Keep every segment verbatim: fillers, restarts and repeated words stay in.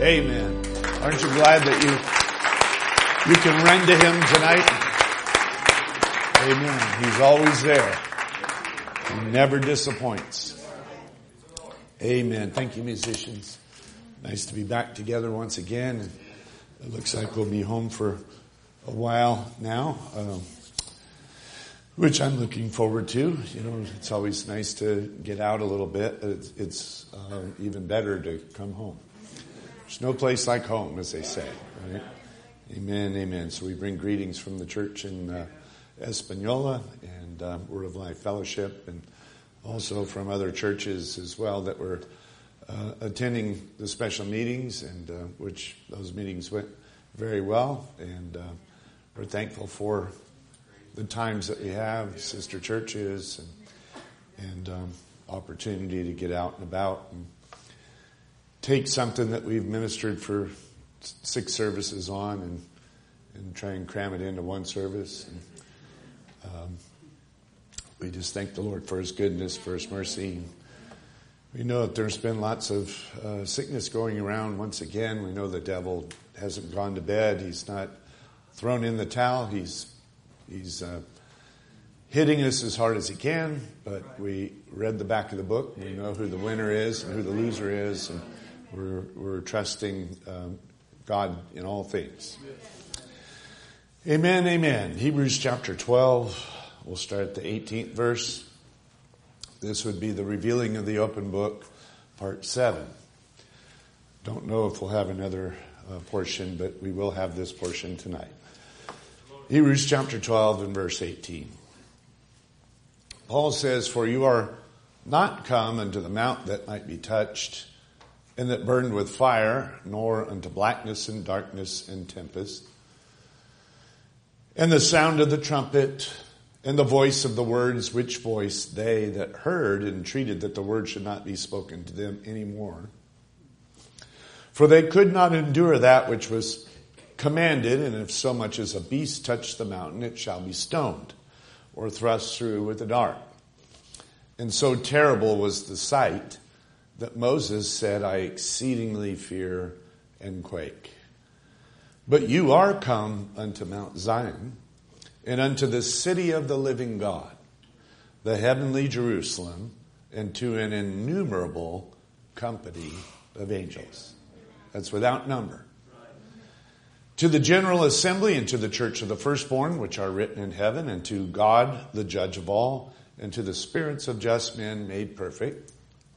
Amen. Aren't you glad that you, you can run to Him tonight? Amen. He's always there. He never disappoints. Amen. Thank you, musicians. Nice to be back together once again. And it looks like we'll be home for a while now, um, which I'm looking forward to. You know, it's always nice to get out a little bit. It's, it's uh, even better to come home. There's no place like home, as they say, right? Amen, amen. So we bring greetings from the church in uh, Espanola and uh, Word of Life Fellowship, and also from other churches as well that were uh, attending the special meetings, and uh, which those meetings went very well, and uh, we're thankful for the times that we have, sister churches, and, and um, opportunity to get out and about and take something that we've ministered for six services on and and try and cram it into one service. And, um, we just thank the Lord for His goodness, for His mercy. We know that there's been lots of uh, sickness going around once again. We know the devil hasn't gone to bed. He's not thrown in the towel. He's he's uh, hitting us as hard as he can, but we read the back of the book. We know who the winner is and who the loser is, and we're we're trusting um, God in all things. Amen, amen. Hebrews chapter twelve. We'll start at the eighteenth verse. This would be the revealing of the open book, part seven. Don't know if we'll have another uh, portion, but we will have this portion tonight. Hebrews chapter twelve and verse eighteen. Paul says, "For you are not come unto the mount that might be touched, and that burned with fire, nor unto blackness and darkness and tempest, and the sound of the trumpet, and the voice of the words, which voice they that heard entreated that the word should not be spoken to them any more. For they could not endure that which was commanded, and if so much as a beast touch the mountain, it shall be stoned, or thrust through with a dart. And so terrible was the sight, that Moses said, I exceedingly fear and quake. But you are come unto Mount Zion, and unto the city of the living God, the heavenly Jerusalem, and to an innumerable company of angels." That's without number. "To the general assembly, and to the church of the firstborn, which are written in heaven, and to God, the judge of all, and to the spirits of just men made perfect,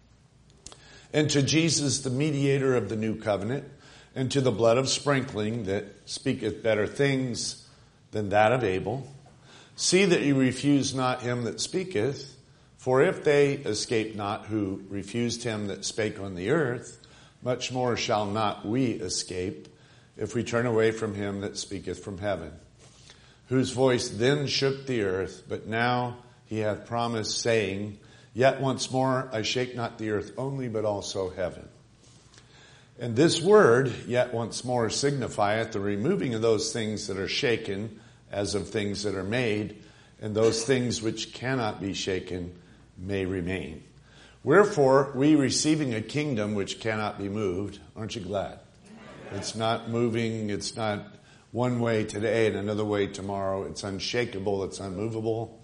and to Jesus, the mediator of the new covenant, and to the blood of sprinkling that speaketh better things than that of Abel. See that you refuse not him that speaketh, for if they escape not who refused him that spake on the earth, much more shall not we escape, if we turn away from him that speaketh from heaven, whose voice then shook the earth, but now he hath promised, saying, Yet once more I shake not the earth only, but also heaven. And this word, yet once more, signifieth the removing of those things that are shaken, as of things that are made, and those things which cannot be shaken may remain. Wherefore, we receiving a kingdom which cannot be moved," aren't you glad? It's not moving, it's not one way today and another way tomorrow. It's unshakable, it's unmovable.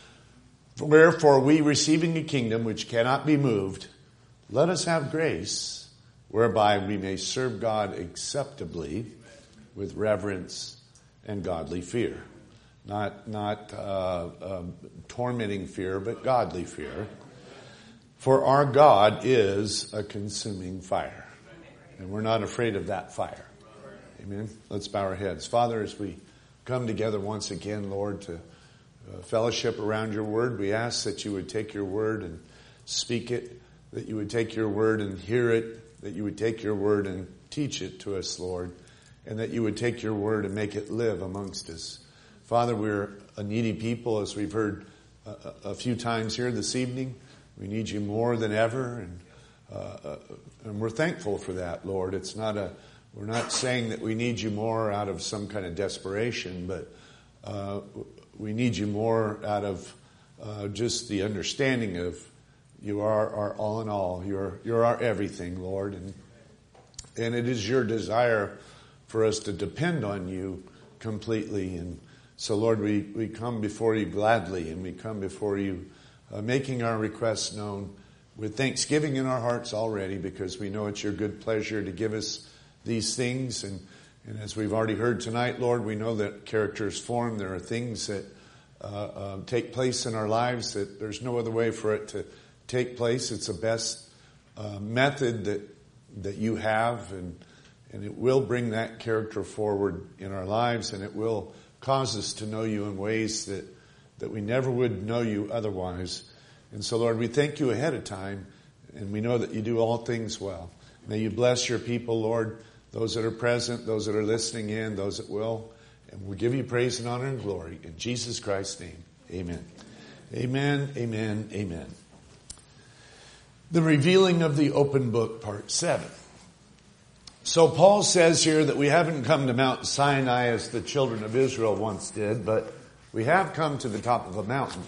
"Wherefore, we receiving a kingdom which cannot be moved, let us have grace, whereby we may serve God acceptably with reverence and godly fear." Not not uh, uh, tormenting fear, but godly fear. "For our God is a consuming fire." And we're not afraid of that fire. Amen. Let's bow our heads. Father, as we come together once again, Lord, to uh, fellowship around your word, we ask that you would take your word and speak it, that you would take your word and hear it, that you would take your word and teach it to us, Lord, and that you would take your word and make it live amongst us. Father, we're a needy people, as we've heard a, a few times here this evening. We need you more than ever, and uh, and we're thankful for that, Lord. It's not a we're not saying that we need you more out of some kind of desperation, but uh, we need you more out of uh, just the understanding of you are our all in all. You're you're our everything, Lord, and And it is your desire for us to depend on you completely. And so, Lord, we, we come before you gladly, and we come before you uh, making our requests known with thanksgiving in our hearts already, because we know it's your good pleasure to give us these things. And, and as we've already heard tonight, Lord, we know that characters form. There are things that uh, uh, take place in our lives that there's no other way for it to take place. It's the best uh, method that that you have, and and it will bring that character forward in our lives, and it will cause us to know you in ways that, that we never would know you otherwise. And so, Lord, we thank you ahead of time, and we know that you do all things well. May you bless your people, Lord, those that are present, those that are listening in, those that will. And we give you praise and honor and glory. In Jesus Christ's name, amen. Amen, amen, amen. The revealing of the open book, part seven. So Paul says here that we haven't come to Mount Sinai as the children of Israel once did, but we have come to the top of a mountain.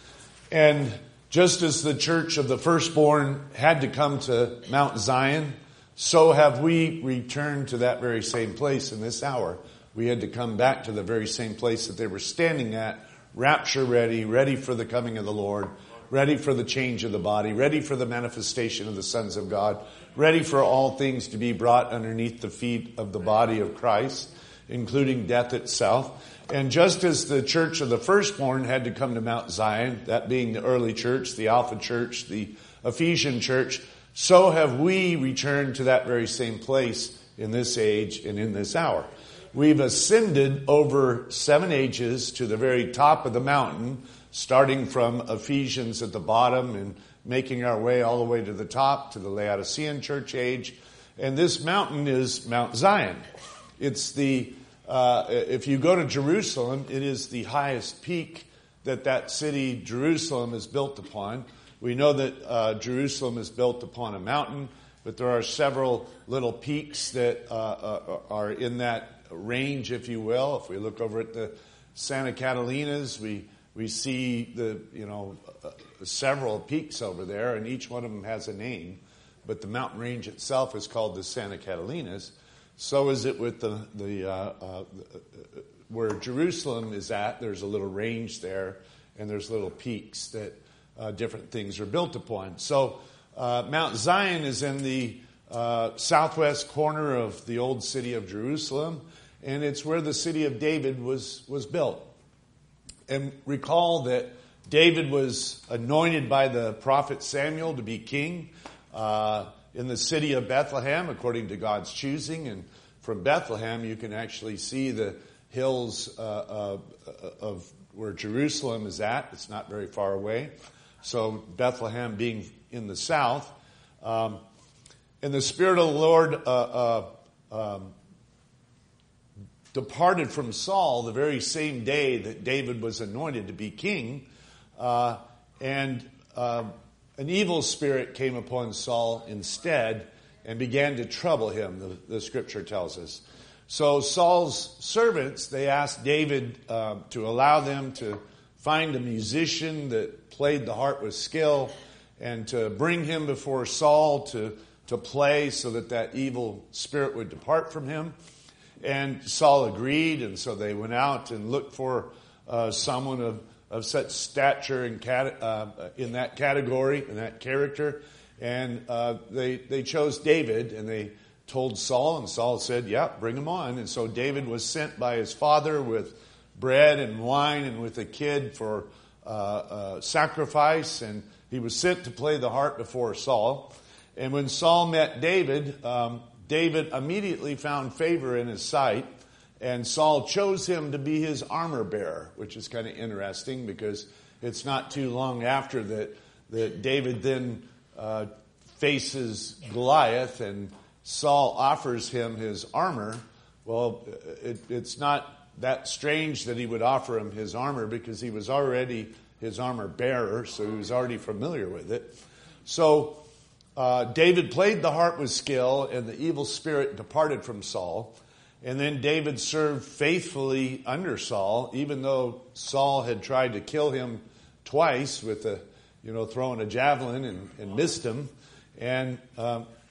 And just as the church of the firstborn had to come to Mount Zion, so have we returned to that very same place in this hour. We had to come back to the very same place that they were standing at, rapture ready, ready for the coming of the Lord, ready for the change of the body, ready for the manifestation of the sons of God, ready for all things to be brought underneath the feet of the body of Christ, including death itself. And just as the church of the firstborn had to come to Mount Zion, that being the early church, the Alpha church, the Ephesian church, so have we returned to that very same place in this age and in this hour. We've ascended over seven ages to the very top of the mountain, starting from Ephesians at the bottom and making our way all the way to the top, to the Laodicean church age. And this mountain is Mount Zion. It's the, uh, if you go to Jerusalem, it is the highest peak that that city, Jerusalem, is built upon. We know that uh, Jerusalem is built upon a mountain, but there are several little peaks that uh, uh, are in that range, if you will. If we look over at the Santa Catalinas, we We see the, you know, uh, several peaks over there, and each one of them has a name. But the mountain range itself is called the Santa Catalinas. So is it with the, the uh, uh, where Jerusalem is at. There's a little range there, and there's little peaks that uh, different things are built upon. So uh, Mount Zion is in the uh, southwest corner of the old city of Jerusalem, and it's where the city of David was was built. And recall that David was anointed by the prophet Samuel to be king uh, in the city of Bethlehem, according to God's choosing. And from Bethlehem, you can actually see the hills uh, uh, of where Jerusalem is at. It's not very far away. So Bethlehem being in the south. Um, and the Spirit of the Lord uh, uh, um, departed from Saul the very same day that David was anointed to be king. Uh, and uh, an evil spirit came upon Saul instead and began to trouble him, the, the scripture tells us. So Saul's servants, they asked David uh, to allow them to find a musician that played the harp with skill and to bring him before Saul to, to play so that that evil spirit would depart from him. And Saul agreed, and so they went out and looked for uh, someone of, of such stature and cat, uh, in that category, in that character. And uh, they they chose David, and they told Saul, and Saul said, yeah, bring him on. And so David was sent by his father with bread and wine and with a kid for uh, uh, sacrifice, and he was sent to play the harp before Saul. And when Saul met David, um, David immediately found favor in his sight, and Saul chose him to be his armor bearer, which is kind of interesting because it's not too long after that that David then uh, faces Goliath, and Saul offers him his armor. Well, it, it's not that strange that he would offer him his armor because he was already his armor bearer, so he was already familiar with it. So Uh, David played the harp with skill, and the evil spirit departed from Saul. And then David served faithfully under Saul, even though Saul had tried to kill him twice with a, you know, throwing a javelin and, and missed him. And um,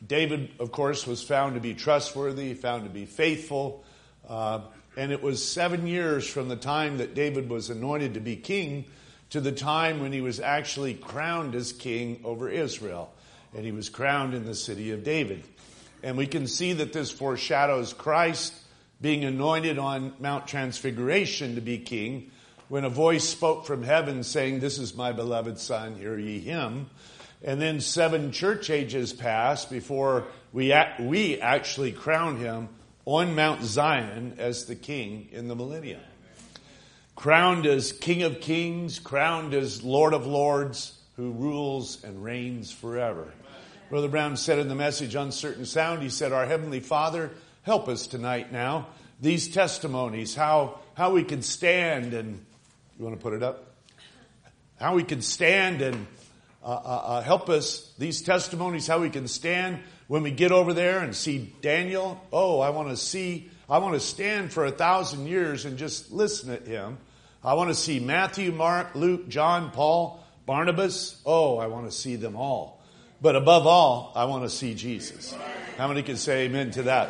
David, of course, was found to be trustworthy, found to be faithful. Uh, and it was seven years from the time that David was anointed to be king to the time when he was actually crowned as king over Israel. And he was crowned in the city of David. And we can see that this foreshadows Christ being anointed on Mount Transfiguration to be king, when a voice spoke from heaven saying, "This is my beloved Son, hear ye him." And then seven church ages passed before we we actually crown him on Mount Zion as the king in the millennium. Crowned as King of Kings, crowned as Lord of Lords, who rules and reigns forever. Brother Brown said in the message, Uncertain Sound, he said, "Our Heavenly Father, help us tonight now. These testimonies, how, how we can stand and, you want to put it up? How we can stand and uh, uh, uh, help us, these testimonies, how we can stand when we get over there and see Daniel. Oh, I want to see, I want to stand for a thousand years and just listen at him. I want to see Matthew, Mark, Luke, John, Paul, Barnabas. Oh, I want to see them all. But above all, I want to see Jesus." How many can say amen to that?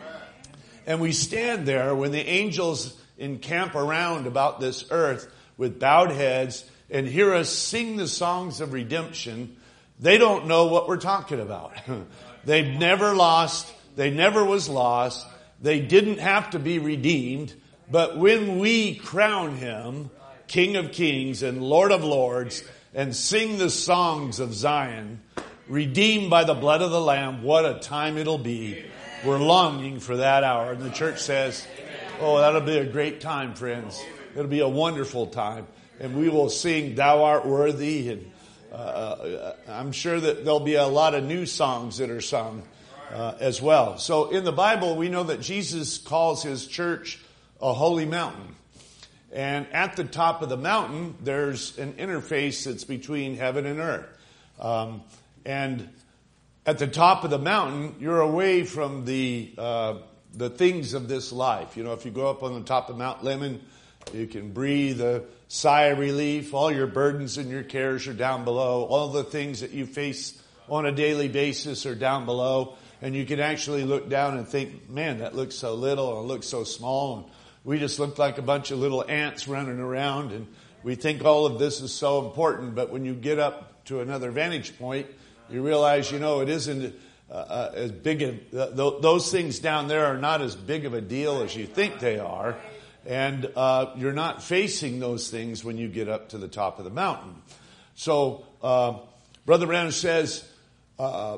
And we stand there when the angels encamp around about this earth with bowed heads and hear us sing the songs of redemption. They don't know what we're talking about. They've never lost. They never was lost. They didn't have to be redeemed. But when we crown him King of Kings and Lord of Lords and sing the songs of Zion, redeemed by the blood of the Lamb, what a time it'll be. We're longing for that hour. And the church says, oh, that'll be a great time, friends. It'll be a wonderful time. And we will sing, "Thou art worthy." And uh, I'm sure that there'll be a lot of new songs that are sung uh, as well. So in the Bible, we know that Jesus calls his church a holy mountain. And at the top of the mountain, there's an interface that's between heaven and earth. Um, and at the top of the mountain, you're away from the uh, the things of this life. You know, if you go up on the top of Mount Lemon, you can breathe a sigh of relief. All your burdens and your cares are down below. All the things that you face on a daily basis are down below. And you can actually look down and think, man, that looks so little and it looks so small. And we just look like a bunch of little ants running around. And we think all of this is so important. But when you get up to another vantage point, you realize, you know, it isn't uh, uh, as big. A, uh, th- those things down there are not as big of a deal as you think they are. And uh, you're not facing those things when you get up to the top of the mountain. So uh, Brother Branham says, uh,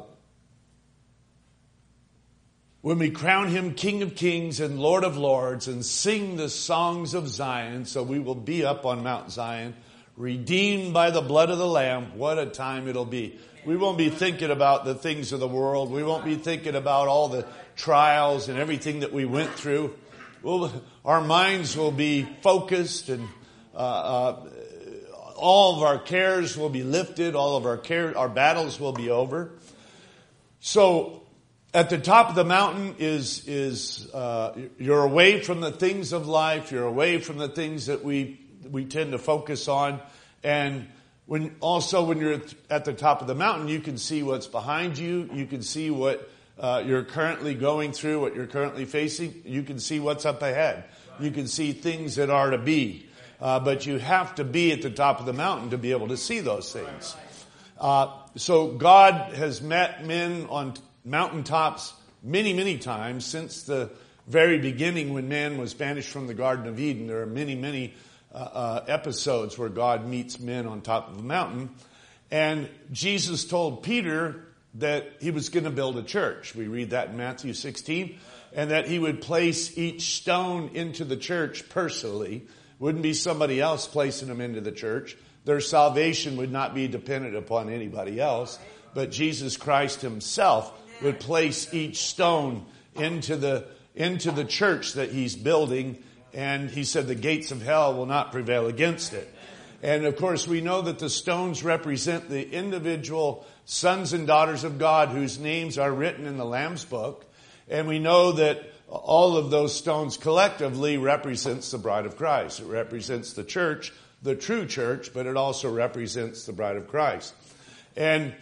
when we crown him King of Kings and Lord of Lords and sing the songs of Zion, so we will be up on Mount Zion, redeemed by the blood of the Lamb, what a time it'll be. We won't be thinking about the things of the world. We won't be thinking about all the trials and everything that we went through. We'll, our minds will be focused, and uh, uh, all of our cares will be lifted. All of our care, our battles will be over. So, at the top of the mountain is is uh, you're away from the things of life. You're away from the things that we we tend to focus on, and when also when you're at the top of the mountain, you can see what's behind you. You can see what Uh, you're currently going through, what you're currently facing. You can see what's up ahead. You can see things that are to be. Uh, but you have to be at the top of the mountain to be able to see those things. Uh, so God has met men on mountaintops many, many times since the very beginning when man was banished from the Garden of Eden. There are many, many uh, uh, episodes where God meets men on top of a mountain. And Jesus told Peter that he was going to build a church. We read that in Matthew sixteen. And that he would place each stone into the church personally. Wouldn't be somebody else placing them into the church. Their salvation would not be dependent upon anybody else. But Jesus Christ himself would place each stone into the, into the church that he's building. And he said the gates of hell will not prevail against it. And of course we know that the stones represent the individual sons and daughters of God whose names are written in the Lamb's book. And we know that all of those stones collectively represents the bride of Christ. It represents the church, the true church, but it also represents the bride of Christ. And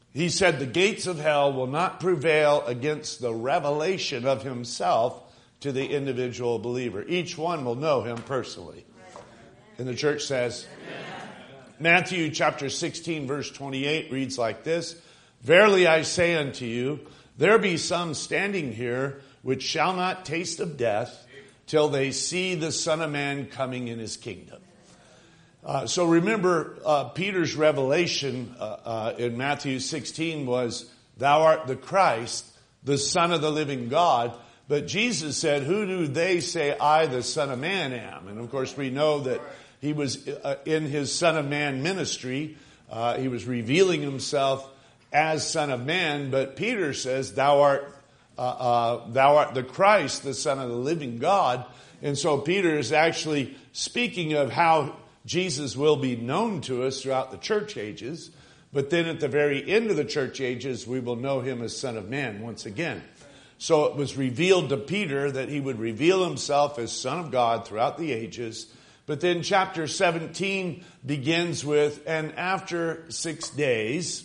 he said the gates of hell will not prevail against the revelation of himself to the individual believer. Each one will know him personally. And the church says, amen. Matthew chapter sixteen verse twenty-eight reads like this, verily I say unto you, there be some standing here which shall not taste of death till they see the Son of Man coming in his kingdom. Uh, so remember, uh, Peter's revelation uh, uh, in Matthew sixteen was, thou art the Christ, the Son of the living God. But Jesus said, who do they say I, the Son of Man, am? And of course we know that he was uh, in his Son of Man ministry. Uh, he was revealing himself as Son of Man. But Peter says, thou art, uh, uh, thou art the Christ, the Son of the living God. And so Peter is actually speaking of how Jesus will be known to us throughout the church ages. But then at the very end of the church ages, we will know him as Son of Man once again. So it was revealed to Peter that he would reveal himself as Son of God throughout the ages. But then chapter seventeen begins with, and after six days,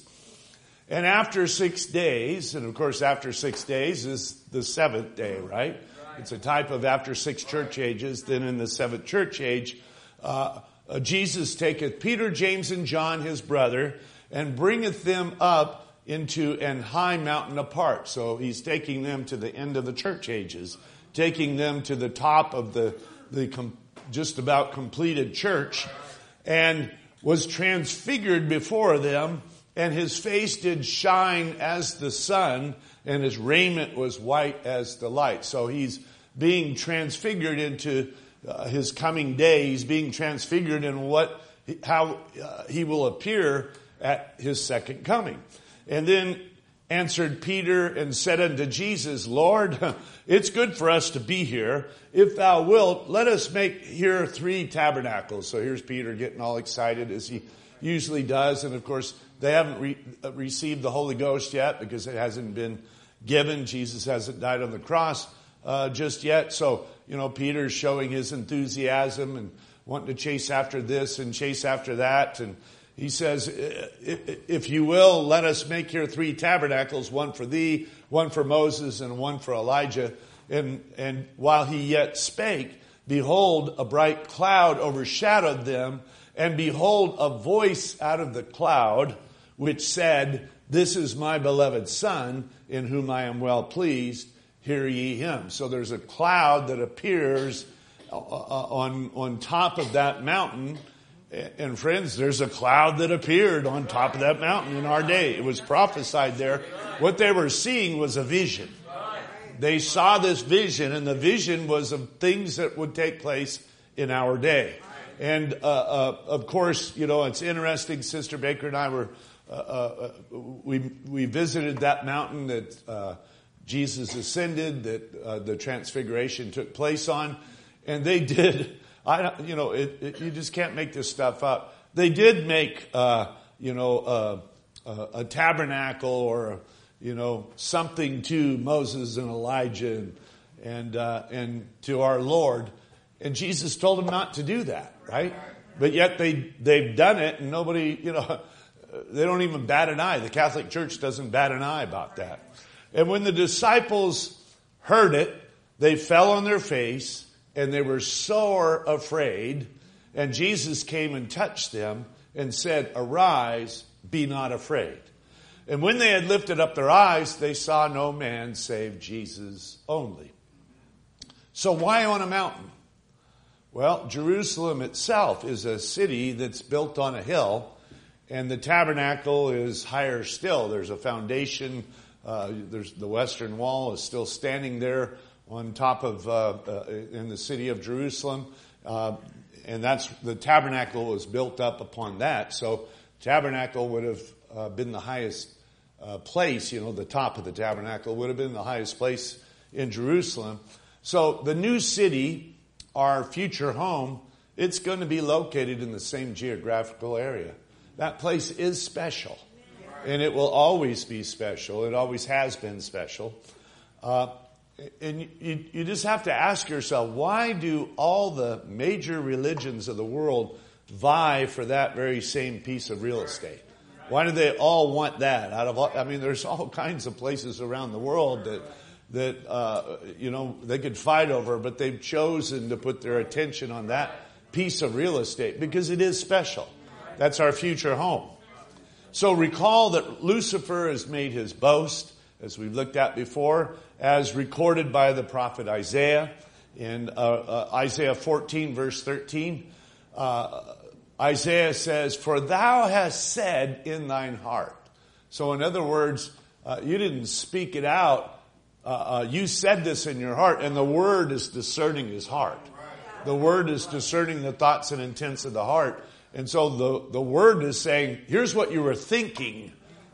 and after six days, and of course after six days is the seventh day, right? It's a type of after six church ages. Then in the seventh church age, uh, uh, Jesus taketh Peter, James, and John, his brother, and bringeth them up into an high mountain apart. So he's taking them to the end of the church ages, taking them to the top of the, the com- just about completed church, and was transfigured before them, and his face did shine as the sun, and his raiment was white as the light. So he's being transfigured into uh, his coming day. He's being transfigured in what, how uh, he will appear at his second coming. And then answered Peter and said unto Jesus, Lord, it's good for us to be here. If thou wilt, let us make here three tabernacles. So here's Peter getting all excited as he usually does. And of course, they haven't re- received the Holy Ghost yet because it hasn't been given. Jesus hasn't died on the cross uh, just yet. So, you know, Peter's showing his enthusiasm and wanting to chase after this and chase after that. And he says, if you will, let us make here three tabernacles, one for thee, one for Moses, and one for Elijah. And, and while he yet spake, behold, a bright cloud overshadowed them, and behold, a voice out of the cloud, which said, this is my beloved Son, in whom I am well pleased, hear ye him. So there's a cloud that appears on, on top of that mountain. And friends, there's a cloud that appeared on top of that mountain in our day. It was prophesied there. What they were seeing was a vision. They saw this vision, and the vision was of things that would take place in our day. And uh, uh, of course, you know, it's interesting. Sister Baker and I were uh, uh, we we visited that mountain that uh, Jesus ascended, that uh, the transfiguration took place on, and they did. I, you know, it, it, you just can't make this stuff up. They did make, uh, you know, uh, uh, a tabernacle or, you know, something to Moses and Elijah and and, uh, and to our Lord, and Jesus told them not to do that, right? But yet they they've done it, and nobody, you know, they don't even bat an eye. The Catholic Church doesn't bat an eye about that. And when the disciples heard it, they fell on their face. And they were sore afraid. And Jesus came and touched them and said, arise, be not afraid. And when they had lifted up their eyes, they saw no man save Jesus only. So why on a mountain? Well, Jerusalem itself is a city that's built on a hill. And the tabernacle is higher still. There's a foundation. Uh, there's the western wall is still standing there on top of, uh, uh, in the city of Jerusalem. Uh, and that's, the tabernacle was built up upon that. So tabernacle would have uh, been the highest uh, place, you know, the top of the tabernacle would have been the highest place in Jerusalem. So the new city, our future home, it's going to be located in the same geographical area. That place is special. And it will always be special. It always has been special. Uh, And you, you just have to ask yourself, why do all the major religions of the world vie for that very same piece of real estate? Why do they all want that? Out of all, I mean, there's all kinds of places around the world that that uh, you know they could fight over, but they've chosen to put their attention on that piece of real estate because it is special. That's our future home. So recall that Lucifer has made his boast, as we've looked at before, as recorded by the prophet Isaiah in uh, uh, Isaiah fourteen, verse thirteen. Uh, Isaiah says, "For thou hast said in thine heart." So in other words, uh, you didn't speak it out. Uh, uh, you said this in your heart, and the word is discerning his heart. The word is discerning the thoughts and intents of the heart. And so the, the word is saying, here's what you were thinking.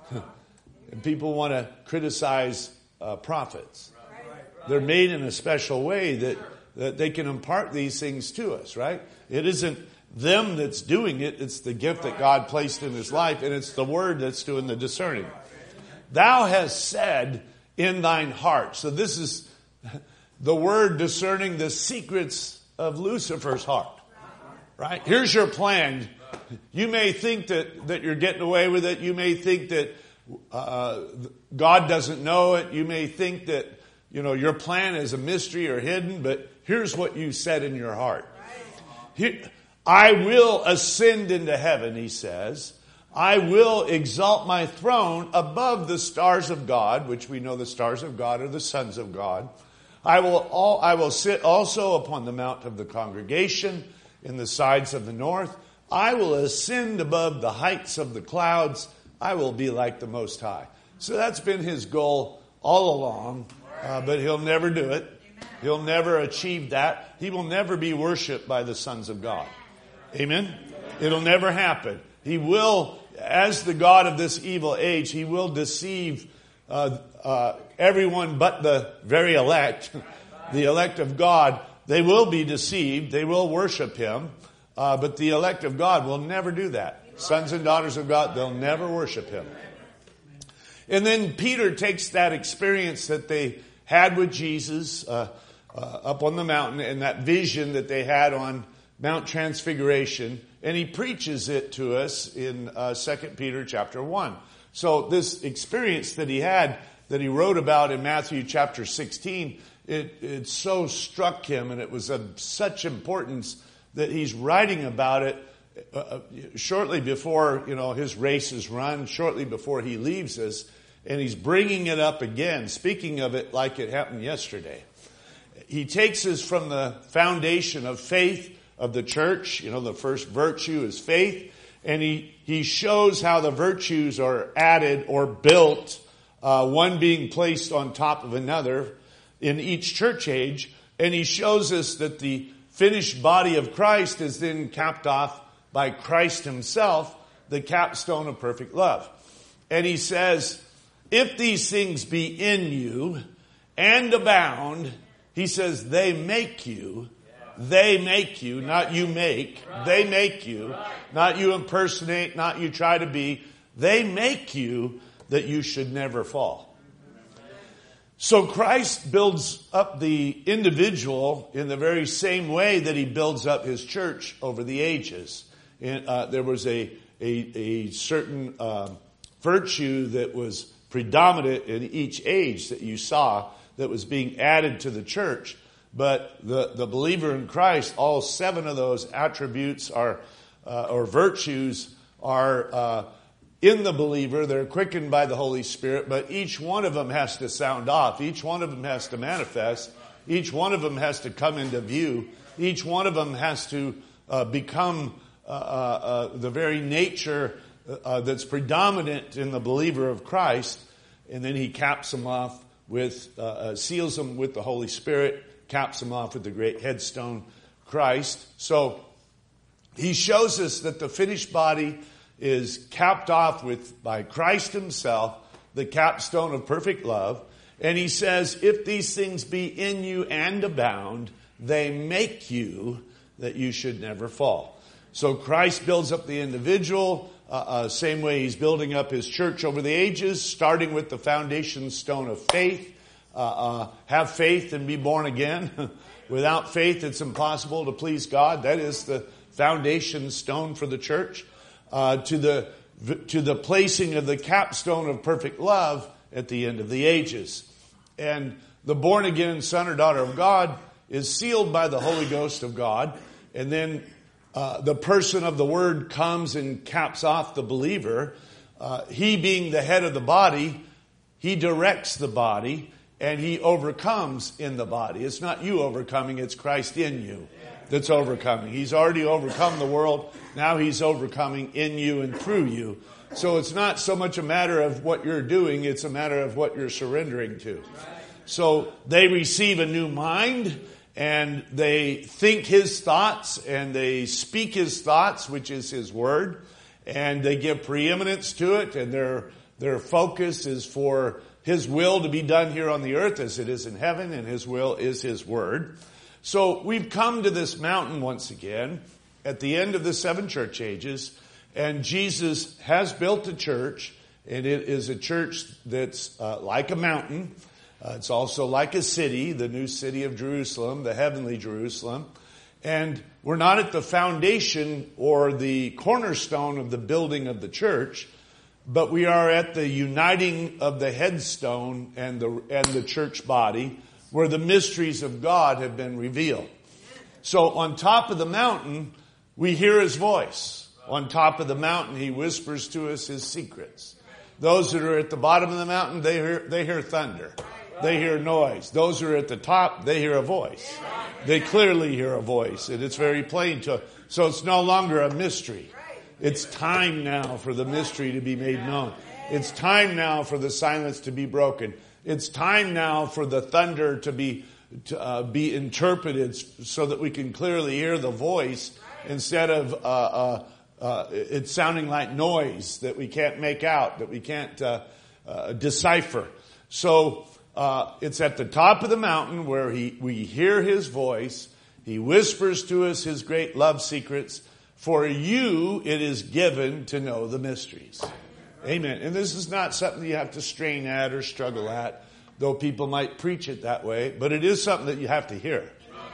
And people want to criticize uh, prophets. They're made in a special way that, that they can impart these things to us, right? It isn't them that's doing it. It's the gift that God placed in his life, and it's the word that's doing the discerning. Thou hast said in thine heart. So this is the word discerning the secrets of Lucifer's heart. Right? Here's your plan. You may think that, that you're getting away with it. You may think that uh, God doesn't know it. You may think that, you know, your plan is a mystery or hidden, but here's what you said in your heart. Here, I will ascend into heaven, he says. I will exalt my throne above the stars of God, which we know the stars of God are the sons of God. I will all, I will sit also upon the mount of the congregation in the sides of the north. I will ascend above the heights of the clouds. I will be like the Most High. So that's been his goal all along, uh, but he'll never do it. He'll never achieve that. He will never be worshipped by the sons of God. Amen? It'll never happen. He will, as the God of this evil age, he will deceive uh, uh, everyone but the very elect, the elect of God. They will be deceived. They will worship him. Uh, but the elect of God will never do that. Sons and daughters of God, they'll never worship him. And then Peter takes that experience that they had with Jesus uh, uh, up on the mountain and that vision that they had on Mount Transfiguration, and he preaches it to us in uh, Second Peter chapter one. So this experience that he had, that he wrote about in Matthew chapter sixteen, It, it so struck him, and it was of such importance that he's writing about it uh, shortly before, you know, his race is run, shortly before he leaves us, and he's bringing it up again, speaking of it like it happened yesterday. He takes us from the foundation of faith of the church. You know, the first virtue is faith, and he, he shows how the virtues are added or built, uh, one being placed on top of another in each church age, and he shows us that the finished body of Christ is then capped off by Christ himself, the capstone of perfect love. And he says, if these things be in you and abound, he says, they make you, they make you, not you make, they make you, not you impersonate, not you try to be, they make you that you should never fall. So Christ builds up the individual in the very same way that he builds up his church over the ages. And, uh, there was a a, a certain uh, virtue that was predominant in each age that you saw that was being added to the church. But the, the believer in Christ, all seven of those attributes are uh, or virtues are uh in the believer. They're quickened by the Holy Spirit, but each one of them has to sound off. Each one of them has to manifest. Each one of them has to come into view. Each one of them has to uh, become uh, uh, the very nature uh, that's predominant in the believer of Christ. And then he caps them off with, uh, uh, seals them with the Holy Spirit, caps them off with the great headstone, Christ. So he shows us that the finished body is capped off with by Christ himself, the capstone of perfect love. And he says, if these things be in you and abound, they make you that you should never fall. So Christ builds up the individual, uh, uh, same way he's building up his church over the ages, starting with the foundation stone of faith. Uh, uh, have faith and be born again. Without faith, it's impossible to please God. That is the foundation stone for the church. Uh, to the to the placing of the capstone of perfect love at the end of the ages. And the born again son or daughter of God is sealed by the Holy Ghost of God. And then uh, the person of the Word comes and caps off the believer. Uh, he being the head of the body, he directs the body and he overcomes in the body. It's not you overcoming, it's Christ in you that's overcoming. He's already overcome the world. Now he's overcoming in you and through you. So it's not so much a matter of what you're doing, it's a matter of what you're surrendering to. So they receive a new mind and they think his thoughts and they speak his thoughts, which is his word, and they give preeminence to it, and their their focus is for his will to be done here on the earth as it is in heaven, and his will is his word. So we've come to this mountain once again at the end of the seven church ages, and Jesus has built a church, and it is a church that's uh, like a mountain. Uh, it's also like a city, the new city of Jerusalem, the heavenly Jerusalem. And we're not at the foundation or the cornerstone of the building of the church, but we are at the uniting of the headstone and the and the church body, where the mysteries of God have been revealed. So on top of the mountain, we hear his voice. On top of the mountain, he whispers to us his secrets. Those that are at the bottom of the mountain, they hear, they hear thunder. They hear noise. Those who are at the top, they hear a voice. They clearly hear a voice, and it's very plain to. So it's no longer a mystery. It's time now for the mystery to be made known. It's time now for the silence to be broken. It's time now for the thunder to be to uh, be interpreted so that we can clearly hear the voice instead of uh, uh, uh, it sounding like noise that we can't make out, that we can't uh, uh, decipher. So. Uh, it's at the top of the mountain where he, we hear his voice. He whispers to us his great love secrets. For you, it is given to know the mysteries. Amen. And this is not something you have to strain at or struggle at, though people might preach it that way. But it is something that you have to hear.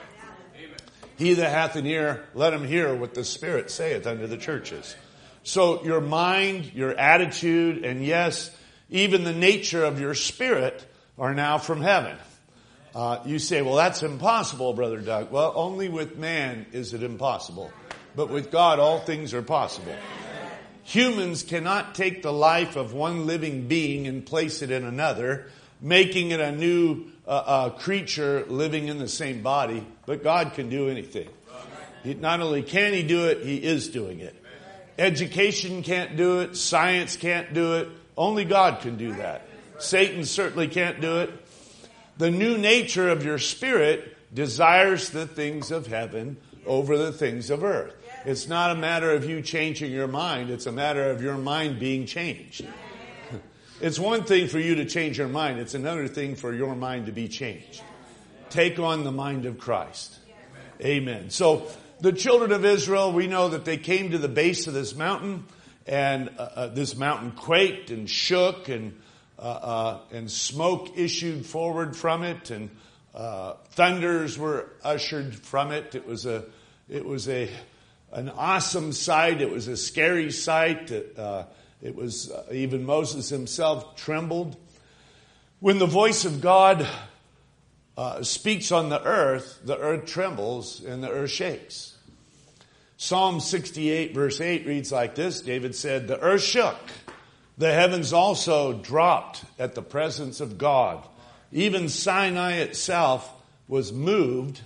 He that hath an ear, let him hear what the Spirit saith unto the churches. So your mind, your attitude, and yes, even the nature of your spirit are now from heaven. Uh, you say, well, that's impossible, Brother Doug. Well, only with man is it impossible. But with God, all things are possible. Humans cannot take the life of one living being and place it in another, making it a new uh, uh, creature living in the same body. But God can do anything. He, not only can he do it, he is doing it. Education can't do it. Science can't do it. Only God can do that. Satan certainly can't do it. The new nature of your spirit desires the things of heaven over the things of earth. It's not a matter of you changing your mind. It's a matter of your mind being changed. It's one thing for you to change your mind. It's another thing for your mind to be changed. Take on the mind of Christ. Amen. So the children of Israel, we know that they came to the base of this mountain, and uh, uh, this mountain quaked and shook, and Uh, uh, and smoke issued forward from it, and uh, thunders were ushered from it. It was a, it was a, an awesome sight. It was a scary sight. It, uh, it was uh, even Moses himself trembled when the voice of God uh, speaks on the earth. The earth trembles and the earth shakes. Psalm sixty-eight verse eight reads like this. David said, "The earth shook. The heavens also dropped at the presence of God. Even Sinai itself was moved.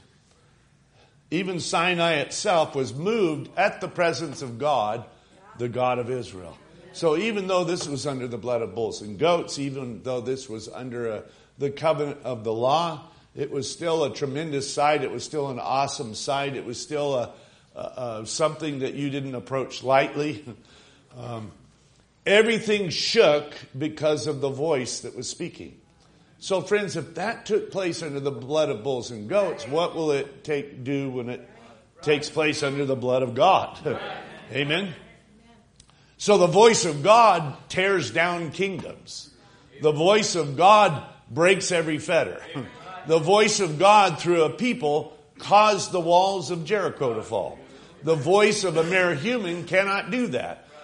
Even Sinai itself was moved at the presence of God, the God of Israel." So even though this was under the blood of bulls and goats, even though this was under a, the covenant of the law, it was still a tremendous sight. It was still an awesome sight. It was still a, a, a something that you didn't approach lightly. Um, Everything shook because of the voice that was speaking. So friends, if that took place under the blood of bulls and goats, what will it take do when it takes place under the blood of God? Amen. So the voice of God tears down kingdoms. The voice of God breaks every fetter. The voice of God through a people caused the walls of Jericho to fall. The voice of a mere human cannot do that.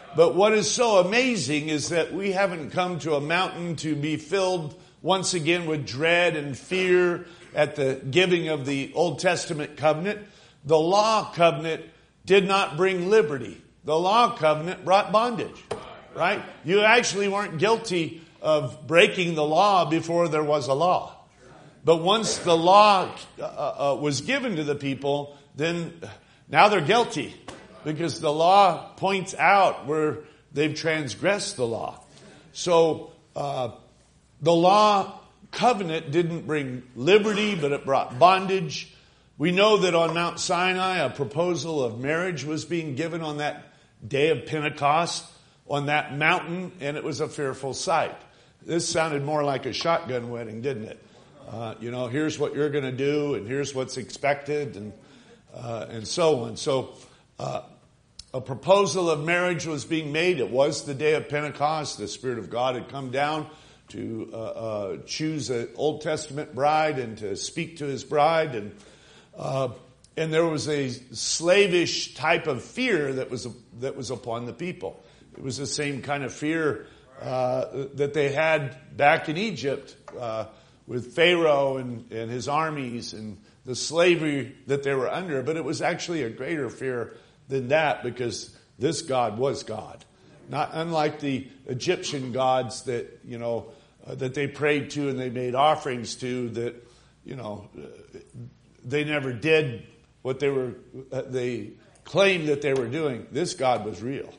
But what is so amazing is that we haven't come to a mountain to be filled once again with dread and fear at the giving of the Old Testament covenant. The law covenant did not bring liberty. The law covenant brought bondage, right? You actually weren't guilty of breaking the law before there was a law. But once the law uh, uh, was given to the people, then now they're guilty. Because the law points out where they've transgressed the law. So uh, the law covenant didn't bring liberty, but it brought bondage. We know that on Mount Sinai, a proposal of marriage was being given on that day of Pentecost on that mountain, and it was a fearful sight. This sounded more like a shotgun wedding, didn't it? Uh, you know, here's what you're going to do, and here's what's expected, and uh, and so on. So uh, a proposal of marriage was being made. It was the day of Pentecost. The Spirit of God had come down to uh, uh, choose an Old Testament bride and to speak to His bride, and uh, and there was a slavish type of fear that was that was upon the people. It was the same kind of fear uh, that they had back in Egypt uh, with Pharaoh and, and his armies and the slavery that they were under. But it was actually a greater fear than that, because this God was God. Not unlike the Egyptian gods that, you know, uh, that they prayed to and they made offerings to, that, you know, uh, they never did what they were, uh, they claimed that they were doing. This God was real.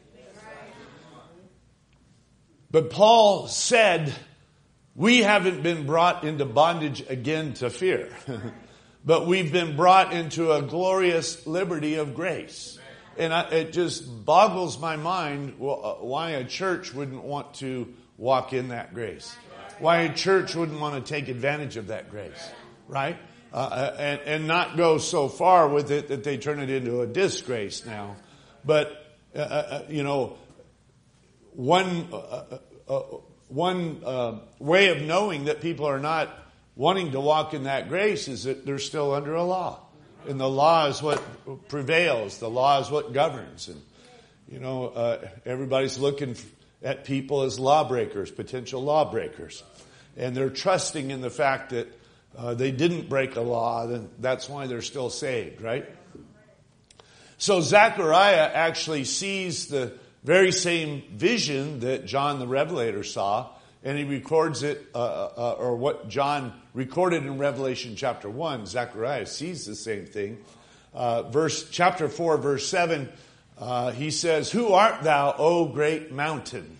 But Paul said, we haven't been brought into bondage again to fear, but we've been brought into a glorious liberty of grace. And I, it just boggles my mind why a church wouldn't want to walk in that grace. Why a church wouldn't want to take advantage of that grace, right? Uh, and, and not go so far with it that they turn it into a disgrace now. But, uh, uh, you know, one uh, uh, one uh, way of knowing that people are not wanting to walk in that grace is that they're still under a law. And the law is what prevails. The law is what governs. And, you know, uh, everybody's looking at people as lawbreakers, potential lawbreakers. And they're trusting in the fact that uh, they didn't break a law, then that's why they're still saved, right? So Zechariah actually sees the very same vision that John the Revelator saw, and he records it, uh, uh, or what John recorded in Revelation chapter one. Zechariah sees the same thing. Uh, verse chapter four, verse seven, uh, he says, "Who art thou, O great mountain?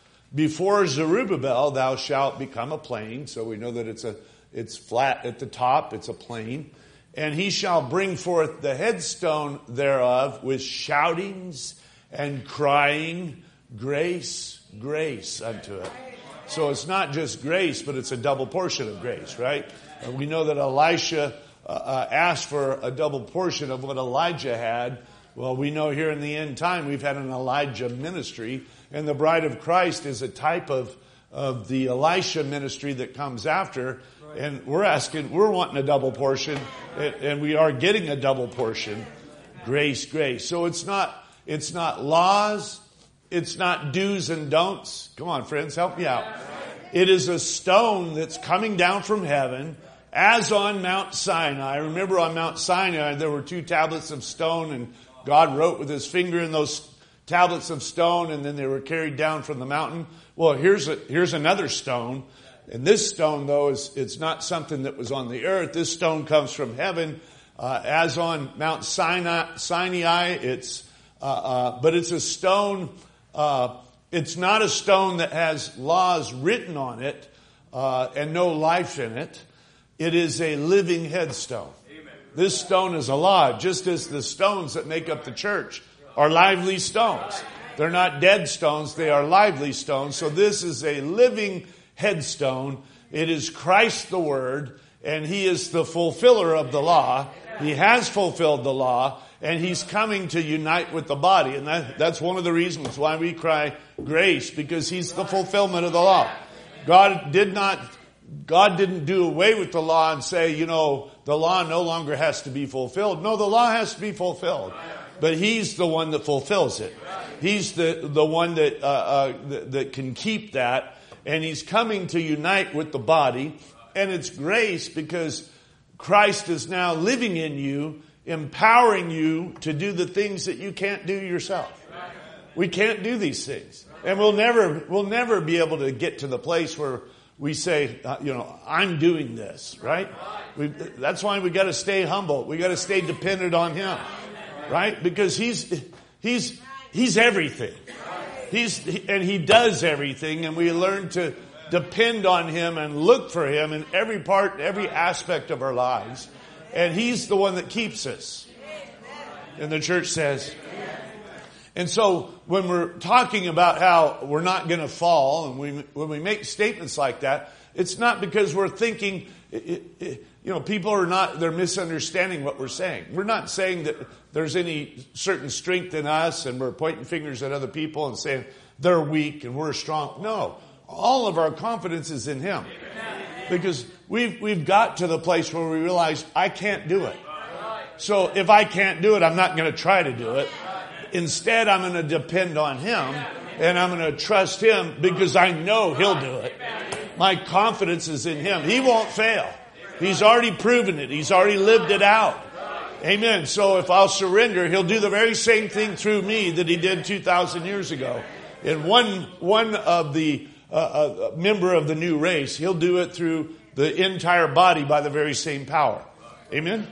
Before Zerubbabel thou shalt become a plain." So we know that it's a it's flat at the top, it's a plain. "And he shall bring forth the headstone thereof with shoutings and crying, grace, grace unto it." So it's not just grace, but it's a double portion of grace, right? Uh, we know that Elisha uh, uh, asked for a double portion of what Elijah had. Well, we know here in the end time we've had an Elijah ministry, and the bride of Christ is a type of, of the Elisha ministry that comes after. And we're asking, we're wanting a double portion, and, and we are getting a double portion. Grace, grace. So it's not It's not laws. It's not do's and don'ts. Come on, friends, help me out. It is a stone that's coming down from heaven, as on Mount Sinai. Remember, on Mount Sinai, there were two tablets of stone, and God wrote with His finger in those tablets of stone, and then they were carried down from the mountain. Well, here's a, here's another stone. And this stone, though, is it's not something that was on the earth. This stone comes from heaven. Uh, as on Mount Sinai, Sinai it's Uh, uh, but it's a stone, uh, it's not a stone that has laws written on it, uh, and no life in it. It is a living headstone. Amen. This stone is alive, just as the stones that make up the church are lively stones. They're not dead stones, they are lively stones. So this is a living headstone. It is Christ the Word, and He is the fulfiller of the law. He has fulfilled the law. And He's coming to unite with the body. And that, that's one of the reasons why we cry grace, because He's the fulfillment of the law. God did not, God didn't do away with the law and say, you know, the law no longer has to be fulfilled. No, the law has to be fulfilled. but He's the one that fulfills it. He's the, the one that, uh, uh, that, that can keep that. And He's coming to unite with the body. And it's grace because Christ is now living in you, empowering you to do the things that you can't do yourself. We can't do these things. And we'll never, we'll never be able to get to the place where we say, uh, you know, I'm doing this, right? We, that's why we got to stay humble. We got to stay dependent on Him, right? Because He's, He's, He's everything. He's, and He does everything, and we learn to depend on Him and look for Him in every part, every aspect of our lives. And He's the one that keeps us. And the church says. And so when we're talking about how we're not going to fall, and we, when we make statements like that, it's not because we're thinking, it, it, you know, people are not, they're misunderstanding what we're saying. We're not saying that there's any certain strength in us and we're pointing fingers at other people and saying they're weak and we're strong. No, all of our confidence is in Him. Because we've, we've got to the place where we realize I can't do it. So if I can't do it, I'm not going to try to do it. Instead, I'm going to depend on Him, and I'm going to trust Him because I know He'll do it. My confidence is in Him. He won't fail. He's already proven it. He's already lived it out. Amen. So if I'll surrender, He'll do the very same thing through me that He did two thousand years ago. And one, one of the uh, uh, member of the new race, He'll do it through the entire body by the very same power. Amen.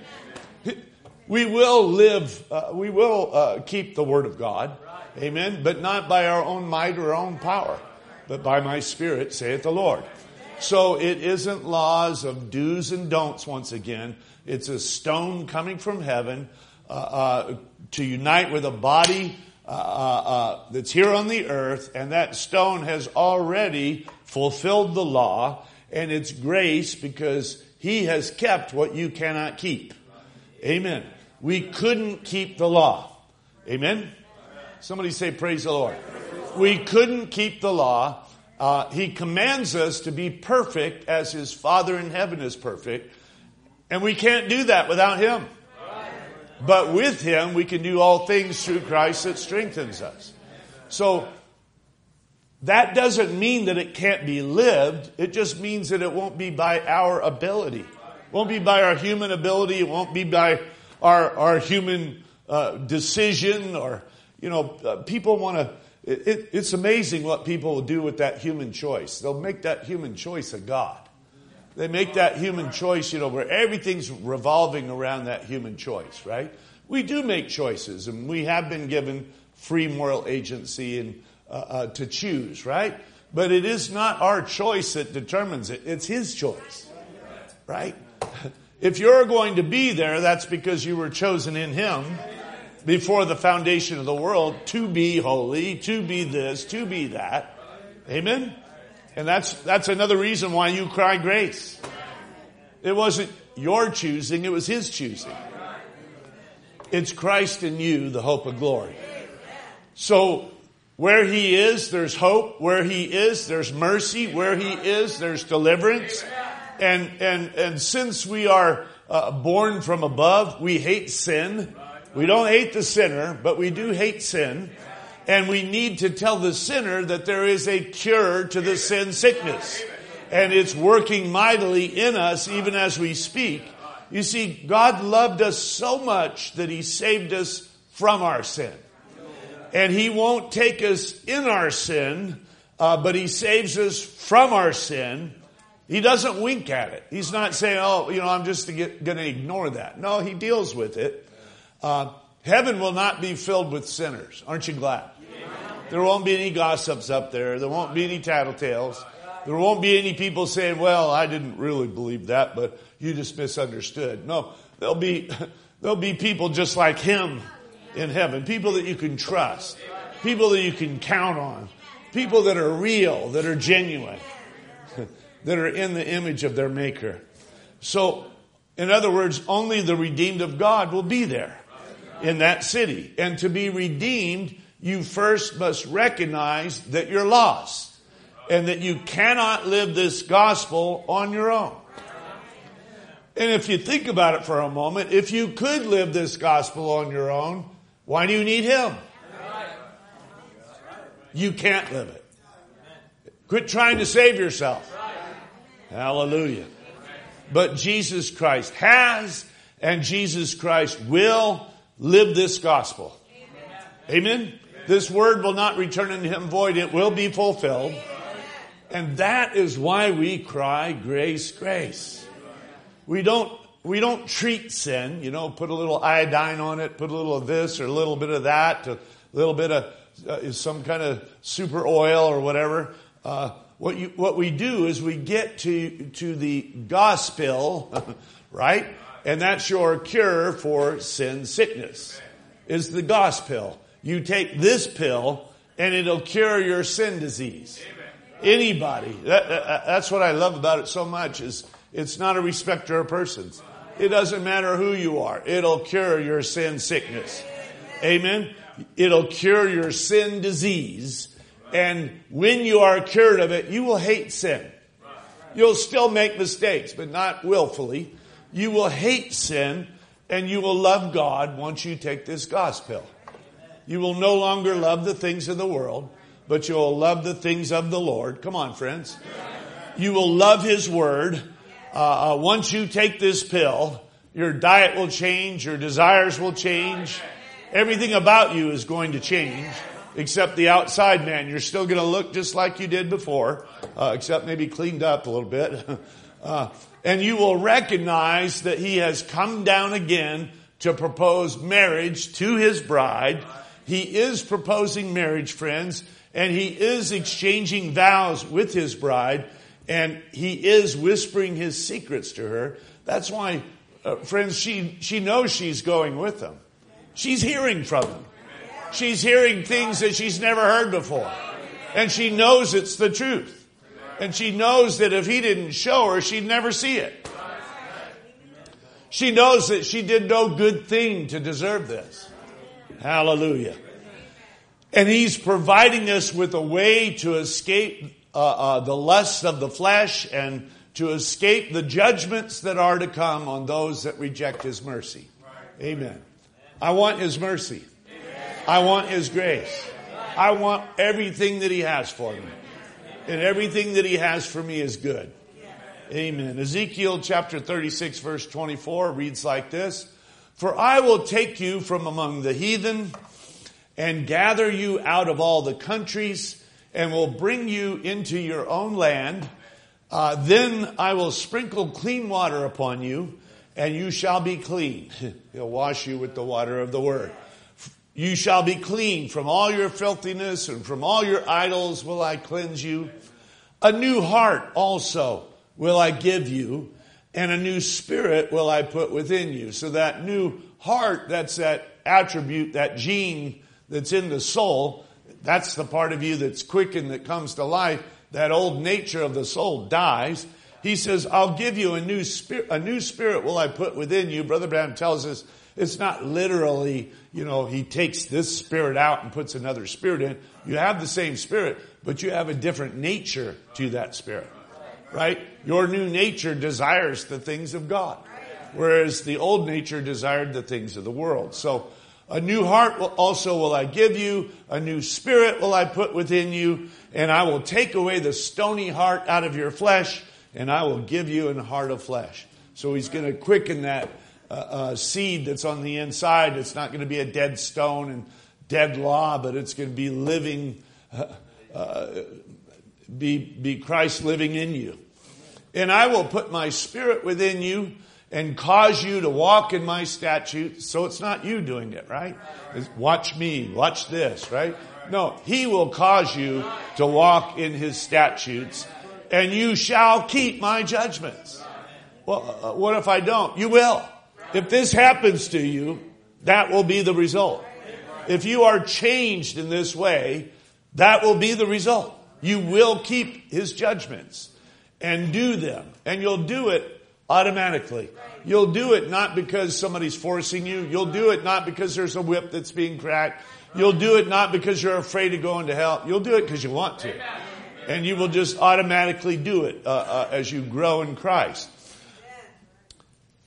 We will live, uh, we will uh, keep the Word of God. Amen. But not by our own might or our own power, but by my Spirit, saith the Lord. So it isn't laws of do's and don'ts once again. It's a stone coming from heaven uh, uh, to unite with a body uh, uh, that's here on the earth. And that stone has already fulfilled the law. And it's grace because He has kept what you cannot keep. Amen. We couldn't keep the law. Amen. Somebody say praise the Lord. We couldn't keep the law. Uh, he commands us to be perfect as His Father in heaven is perfect. And we can't do that without Him. But with Him, we can do all things through Christ that strengthens us. So that doesn't mean that it can't be lived. It just means that it won't be by our ability. It won't be by our human ability. It won't be by our, our human uh, decision. Or, you know, uh, people want to, it, it, it's amazing what people will do with that human choice. They'll make that human choice a God. They make that human choice, you know, where everything's revolving around that human choice, right? We do make choices, and we have been given free moral agency and uh, uh, to choose, right? But it is not our choice that determines it. It's His choice, right? If you're going to be there, that's because you were chosen in Him before the foundation of the world to be holy, to be this, to be that. Amen? And that's that's another reason why you cry grace. It wasn't your choosing, it was His choosing. It's Christ in you, the hope of glory. So where He is, there's hope. Where He is, there's mercy. Where He is, there's deliverance. And and and since we are uh, born from above, we hate sin. We don't hate the sinner, but we do hate sin. And we need to tell the sinner that there is a cure to the sin sickness. And it's working mightily in us even as we speak. You see, God loved us so much that He saved us from our sin. And He won't take us in our sin, uh, but He saves us from our sin. He doesn't wink at it. He's not saying, oh, you know, I'm just going to ignore that. No, He deals with it. Uh, heaven will not be filled with sinners. Aren't you glad? There won't be any gossips up there. There won't be any tattletales. There won't be any people saying, well, I didn't really believe that, but you just misunderstood. No, there'll be, there'll be people just like Him in heaven. People that you can trust. People that you can count on. People that are real, that are genuine, that are in the image of their Maker. So, in other words, only the redeemed of God will be there in that city. And to be redeemed, you first must recognize that you're lost and that you cannot live this gospel on your own. And if you think about it for a moment, if you could live this gospel on your own, Why do you need Him? You can't live it. Quit trying to save yourself. Hallelujah. But Jesus Christ has, and Jesus Christ will live this gospel. Amen? This word will not return unto Him void. It will be fulfilled. And that is why we cry, grace, grace. We don't, we don't treat sin, you know, put a little iodine on it, put a little of this or a little bit of that, a little bit of uh, some kind of super oil or whatever. Uh, what you, what we do is we get to, to the gospel, right? And that's your cure for sin sickness, is the gospel. You take this pill and it'll cure your sin disease. Anybody. That, that, that's what I love about it so much, is it's not a respecter of persons. It doesn't matter who you are. It'll cure your sin sickness. Amen. It'll cure your sin disease. And when you are cured of it, you will hate sin. You'll still make mistakes, but not willfully. You will hate sin and you will love God once you take this gospel. You will no longer love the things of the world, but you will love the things of the Lord. Come on, friends. You will love His word. Uh, uh, once you take this pill, your diet will change. Your desires will change. Everything about you is going to change, except the outside man. You're still going to look just like you did before, uh, except maybe cleaned up a little bit. uh, and you will recognize that He has come down again to propose marriage to His bride. He is proposing marriage, friends, and He is exchanging vows with His bride, and He is whispering His secrets to her. That's why, uh, friends, she, she knows she's going with Him. She's hearing from Him. She's hearing things that she's never heard before. And she knows it's the truth. And she knows that if He didn't show her, she'd never see it. She knows that she did no good thing to deserve this. Hallelujah. And He's providing us with a way to escape uh, uh, the lusts of the flesh and to escape the judgments that are to come on those that reject His mercy. Amen. I want His mercy. I want His grace. I want everything that He has for me. And everything that He has for me is good. Amen. Ezekiel chapter thirty-six verse twenty-four reads like this. For I will take you from among the heathen and gather you out of all the countries and will bring you into your own land. Uh, then I will sprinkle clean water upon you and you shall be clean. He'll wash you with the water of the word. You shall be clean from all your filthiness, and from all your idols will I cleanse you. A new heart also will I give you, and a new spirit will I put within you. So that new heart, that's that attribute, that gene that's in the soul, that's the part of you that's quickened, that comes to life. That old nature of the soul dies. He says, I'll give you a new spirit, a new spirit will I put within you. Brother Branham tells us it's not literally, you know, he takes this spirit out and puts another spirit in. You have the same spirit, but you have a different nature to that spirit, right? Your new nature desires the things of God, whereas the old nature desired the things of the world. So a new heart will also will I give you, a new spirit will I put within you, and I will take away the stony heart out of your flesh, and I will give you a heart of flesh. So He's going to quicken that uh, uh, seed that's on the inside. It's not going to be a dead stone and dead law, but it's going to be living, uh, uh, be, be Christ living in you. And I will put my spirit within you and cause you to walk in my statutes. So it's not you doing it, right? It's watch me, watch this, right? No, He will cause you to walk in His statutes, and you shall keep my judgments. Well, uh, what if I don't? You will. If this happens to you, that will be the result. If you are changed in this way, that will be the result. You will keep His judgments and do them. And you'll do it automatically. You'll do it not because somebody's forcing you. You'll do it not because there's a whip that's being cracked. You'll do it not because you're afraid of going to hell. You'll do it because you want to. And you will just automatically do it uh, uh, as you grow in Christ.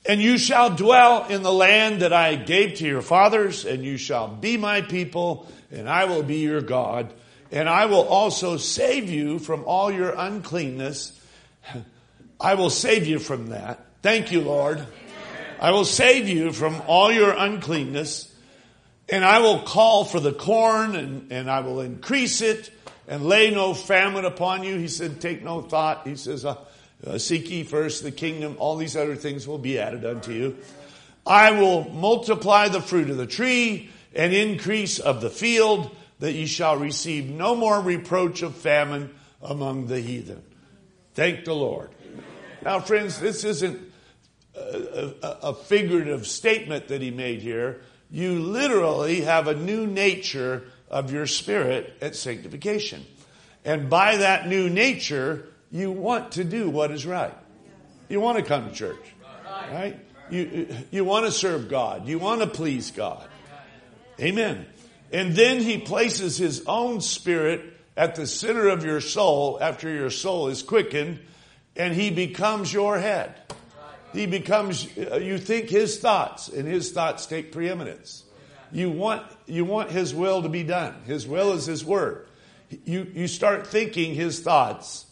And you shall dwell in the land that I gave to your fathers, and you shall be my people, and I will be your God. And I will also save you from all your uncleanness. I will save you from that. Thank you, Lord. I will save you from all your uncleanness. And I will call for the corn, and, and I will increase it, and lay no famine upon you. He said, take no thought. He says, uh, uh, seek ye first the kingdom. All these other things will be added unto you. I will multiply the fruit of the tree and increase of the field, that ye shall receive no more reproach of famine among the heathen. Thank the Lord. Now, friends, this isn't a, a, a figurative statement that he made here. You literally have a new nature of your spirit at sanctification. And by that new nature, you want to do what is right. You want to come to church, right? You, you want to serve God. You want to please God. Amen. And then he places his own spirit at the center of your soul after your soul is quickened, and he becomes your head. He becomes, you think his thoughts, and his thoughts take preeminence. You want, you want his will to be done. His will is his word. You, you start thinking his thoughts.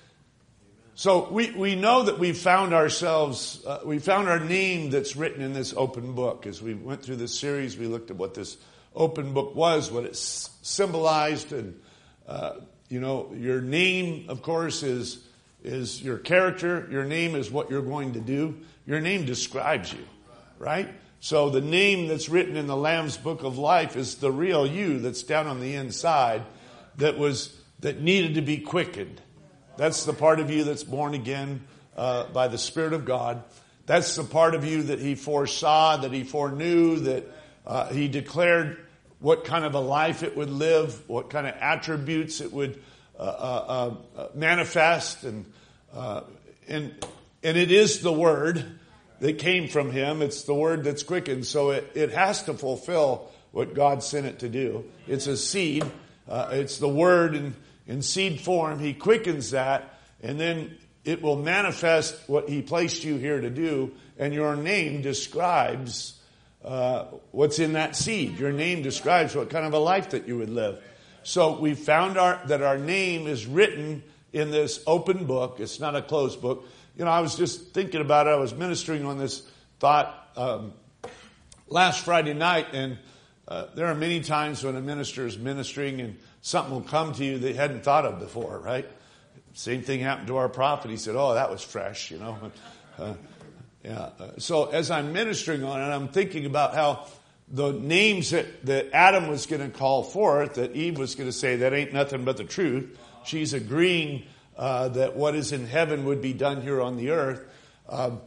So we, we know that we found ourselves, uh, we found our name that's written in this open book. As we went through this series, we looked at what this open book was, what it s- symbolized, and, uh, you know, your name, of course, is, is your character. Your name is what you're going to do. Your name describes you, right? So the name that's written in the Lamb's Book of Life is the real you that's down on the inside that was, that needed to be quickened. That's the part of you that's born again uh, by the Spirit of God. That's the part of you that he foresaw, that he foreknew, that uh, he declared what kind of a life it would live, what kind of attributes it would uh, uh, uh, manifest. And, uh, and, and it is the word that came from him. It's the word that's quickened. So it, it has to fulfill what God sent it to do. It's a seed. Uh, it's the word in, in seed form. He quickens that, and then it will manifest what he placed you here to do. And your name describes uh, what's in that seed. Your name describes what kind of a life that you would live. So we found our, that our name is written in this open book. It's not a closed book. You know, I was just thinking about it. I was ministering on this thought um, last Friday night, and uh, there are many times when a minister is ministering and something will come to you they hadn't thought of before, right? Same thing happened to our prophet. He said, oh, that was fresh, you know. Uh, yeah. So as I'm ministering on it, I'm thinking about how the names that, that Adam was going to call forth, that Eve was going to say, that ain't nothing but the truth. She's agreeing uh, that what is in heaven would be done here on the earth. Um,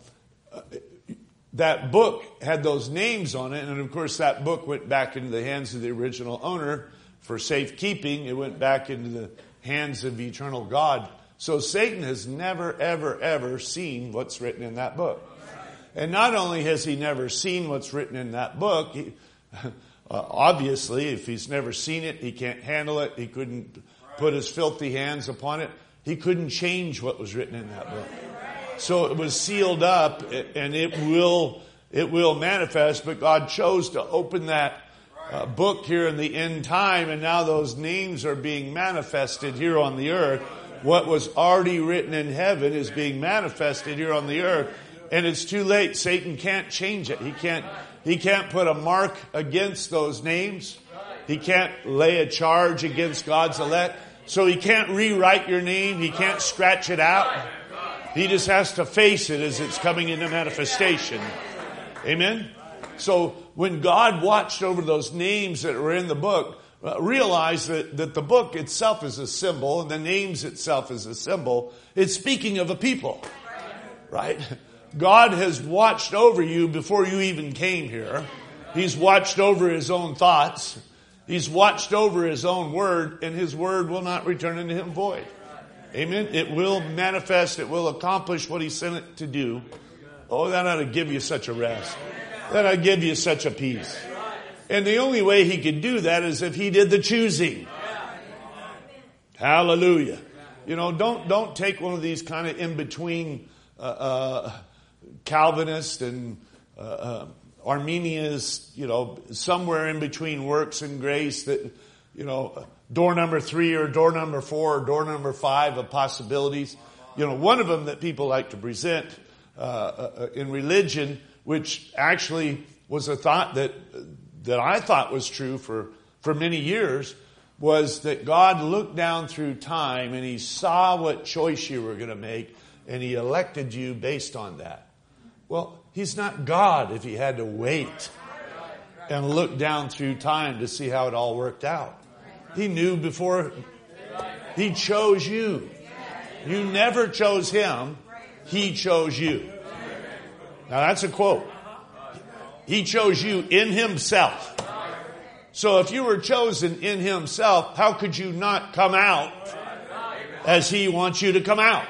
that book had those names on it, and of course that book went back into the hands of the original owner for safekeeping. It went back into the hands of eternal God. So Satan has never, ever, ever seen what's written in that book. And not only has he never seen what's written in that book, he, uh, obviously, if he's never seen it, he can't handle it. He couldn't put his filthy hands upon it. He couldn't change what was written in that book. So it was sealed up, and it will, it will manifest. But God chose to open that uh, book here in the end time, and now those names are being manifested here on the earth. What was already written in heaven is being manifested here on the earth. And it's too late. Satan can't change it. He can't, he can't put a mark against those names. He can't lay a charge against God's elect. So he can't rewrite your name. He can't scratch it out. He just has to face it as it's coming into manifestation. Amen? So when God watched over those names that were in the book, uh, realize that, that the book itself is a symbol and the names itself is a symbol. It's speaking of a people. Right? God has watched over you before you even came here. He's watched over his own thoughts. He's watched over his own word, and his word will not return unto him void. Amen. It will manifest. It will accomplish what he sent it to do. Oh, that ought to give you such a rest. That ought to give you such a peace. And the only way he could do that is if he did the choosing. Hallelujah. You know, don't, don't take one of these kind of in-between uh, uh, Calvinist and uh, uh, Arminianist, you know, somewhere in between works and grace, that, you know, door number three or door number four or door number five of possibilities. You know, one of them that people like to present uh, uh, in religion, which actually was a thought that that I thought was true for, for many years, was that God looked down through time and he saw what choice you were going to make and he elected you based on that. Well, he's not God if he had to wait and look down through time to see how it all worked out. He knew before he chose you. You never chose him. He chose you. Now that's a quote. He chose you in himself. So if you were chosen in himself, how could you not come out as he wants you to come out?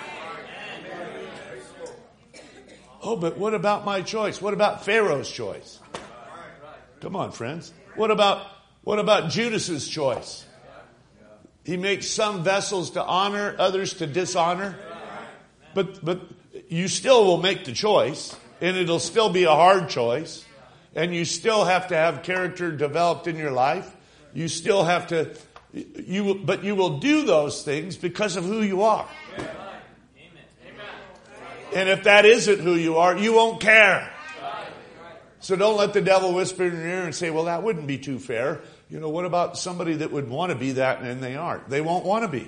Oh, but what about my choice? What about Pharaoh's choice? Come on, friends. What about, what about Judas's choice? He makes some vessels to honor, others to dishonor. But, but you still will make the choice, and it'll still be a hard choice. And you still have to have character developed in your life. You still have to, you, but you will do those things because of who you are. And if that isn't who you are, you won't care. So don't let the devil whisper in your ear and say, well, that wouldn't be too fair. You know, what about somebody that would want to be that and they aren't? They won't want to be.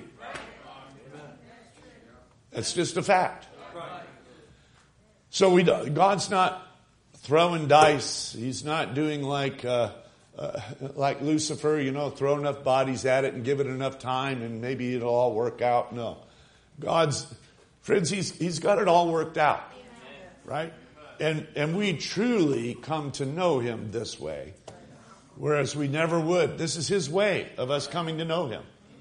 That's just a fact. So we, God's not throwing dice. He's not doing like uh, uh, like Lucifer, you know, throw enough bodies at it and give it enough time and maybe it'll all work out. No. God's, friends, he's he's got it all worked out. Right? And and we truly come to know him this way, whereas we never would. This is his way of us coming to know him.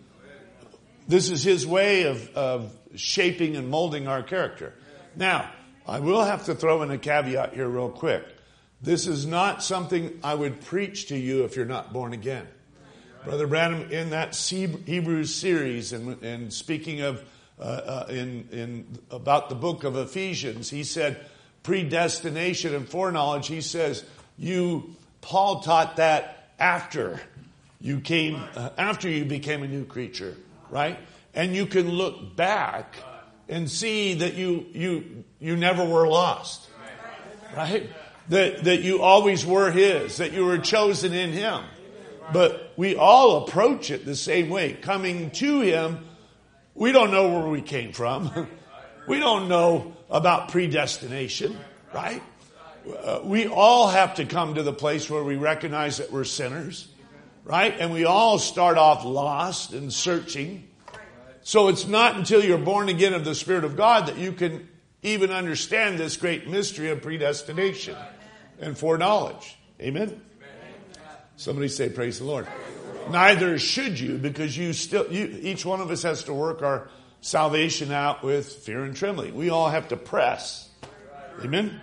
This is his way of, of shaping and molding our character. Now, I will have to throw in a caveat here real quick. This is not something I would preach to you if you're not born again. Brother Branham, in that Hebrews series and, and speaking of uh, uh, in, in about the book of Ephesians, he said predestination and foreknowledge. He says you, Paul taught that after you came, uh, after you became a new creature, right? And you can look back and see that you you you never were lost, right? That that you always were his, that you were chosen in him. But we all approach it the same way. Coming to him, we don't know where we came from. We don't know about predestination, right? Uh, we all have to come to the place where we recognize that we're sinners, right? And we all start off lost and searching. So it's not until you're born again of the Spirit of God that you can even understand this great mystery of predestination and foreknowledge. Amen? Somebody say, praise the Lord. Neither should you, because you still, you, each one of us has to work our salvation out with fear and trembling. We all have to press. Amen?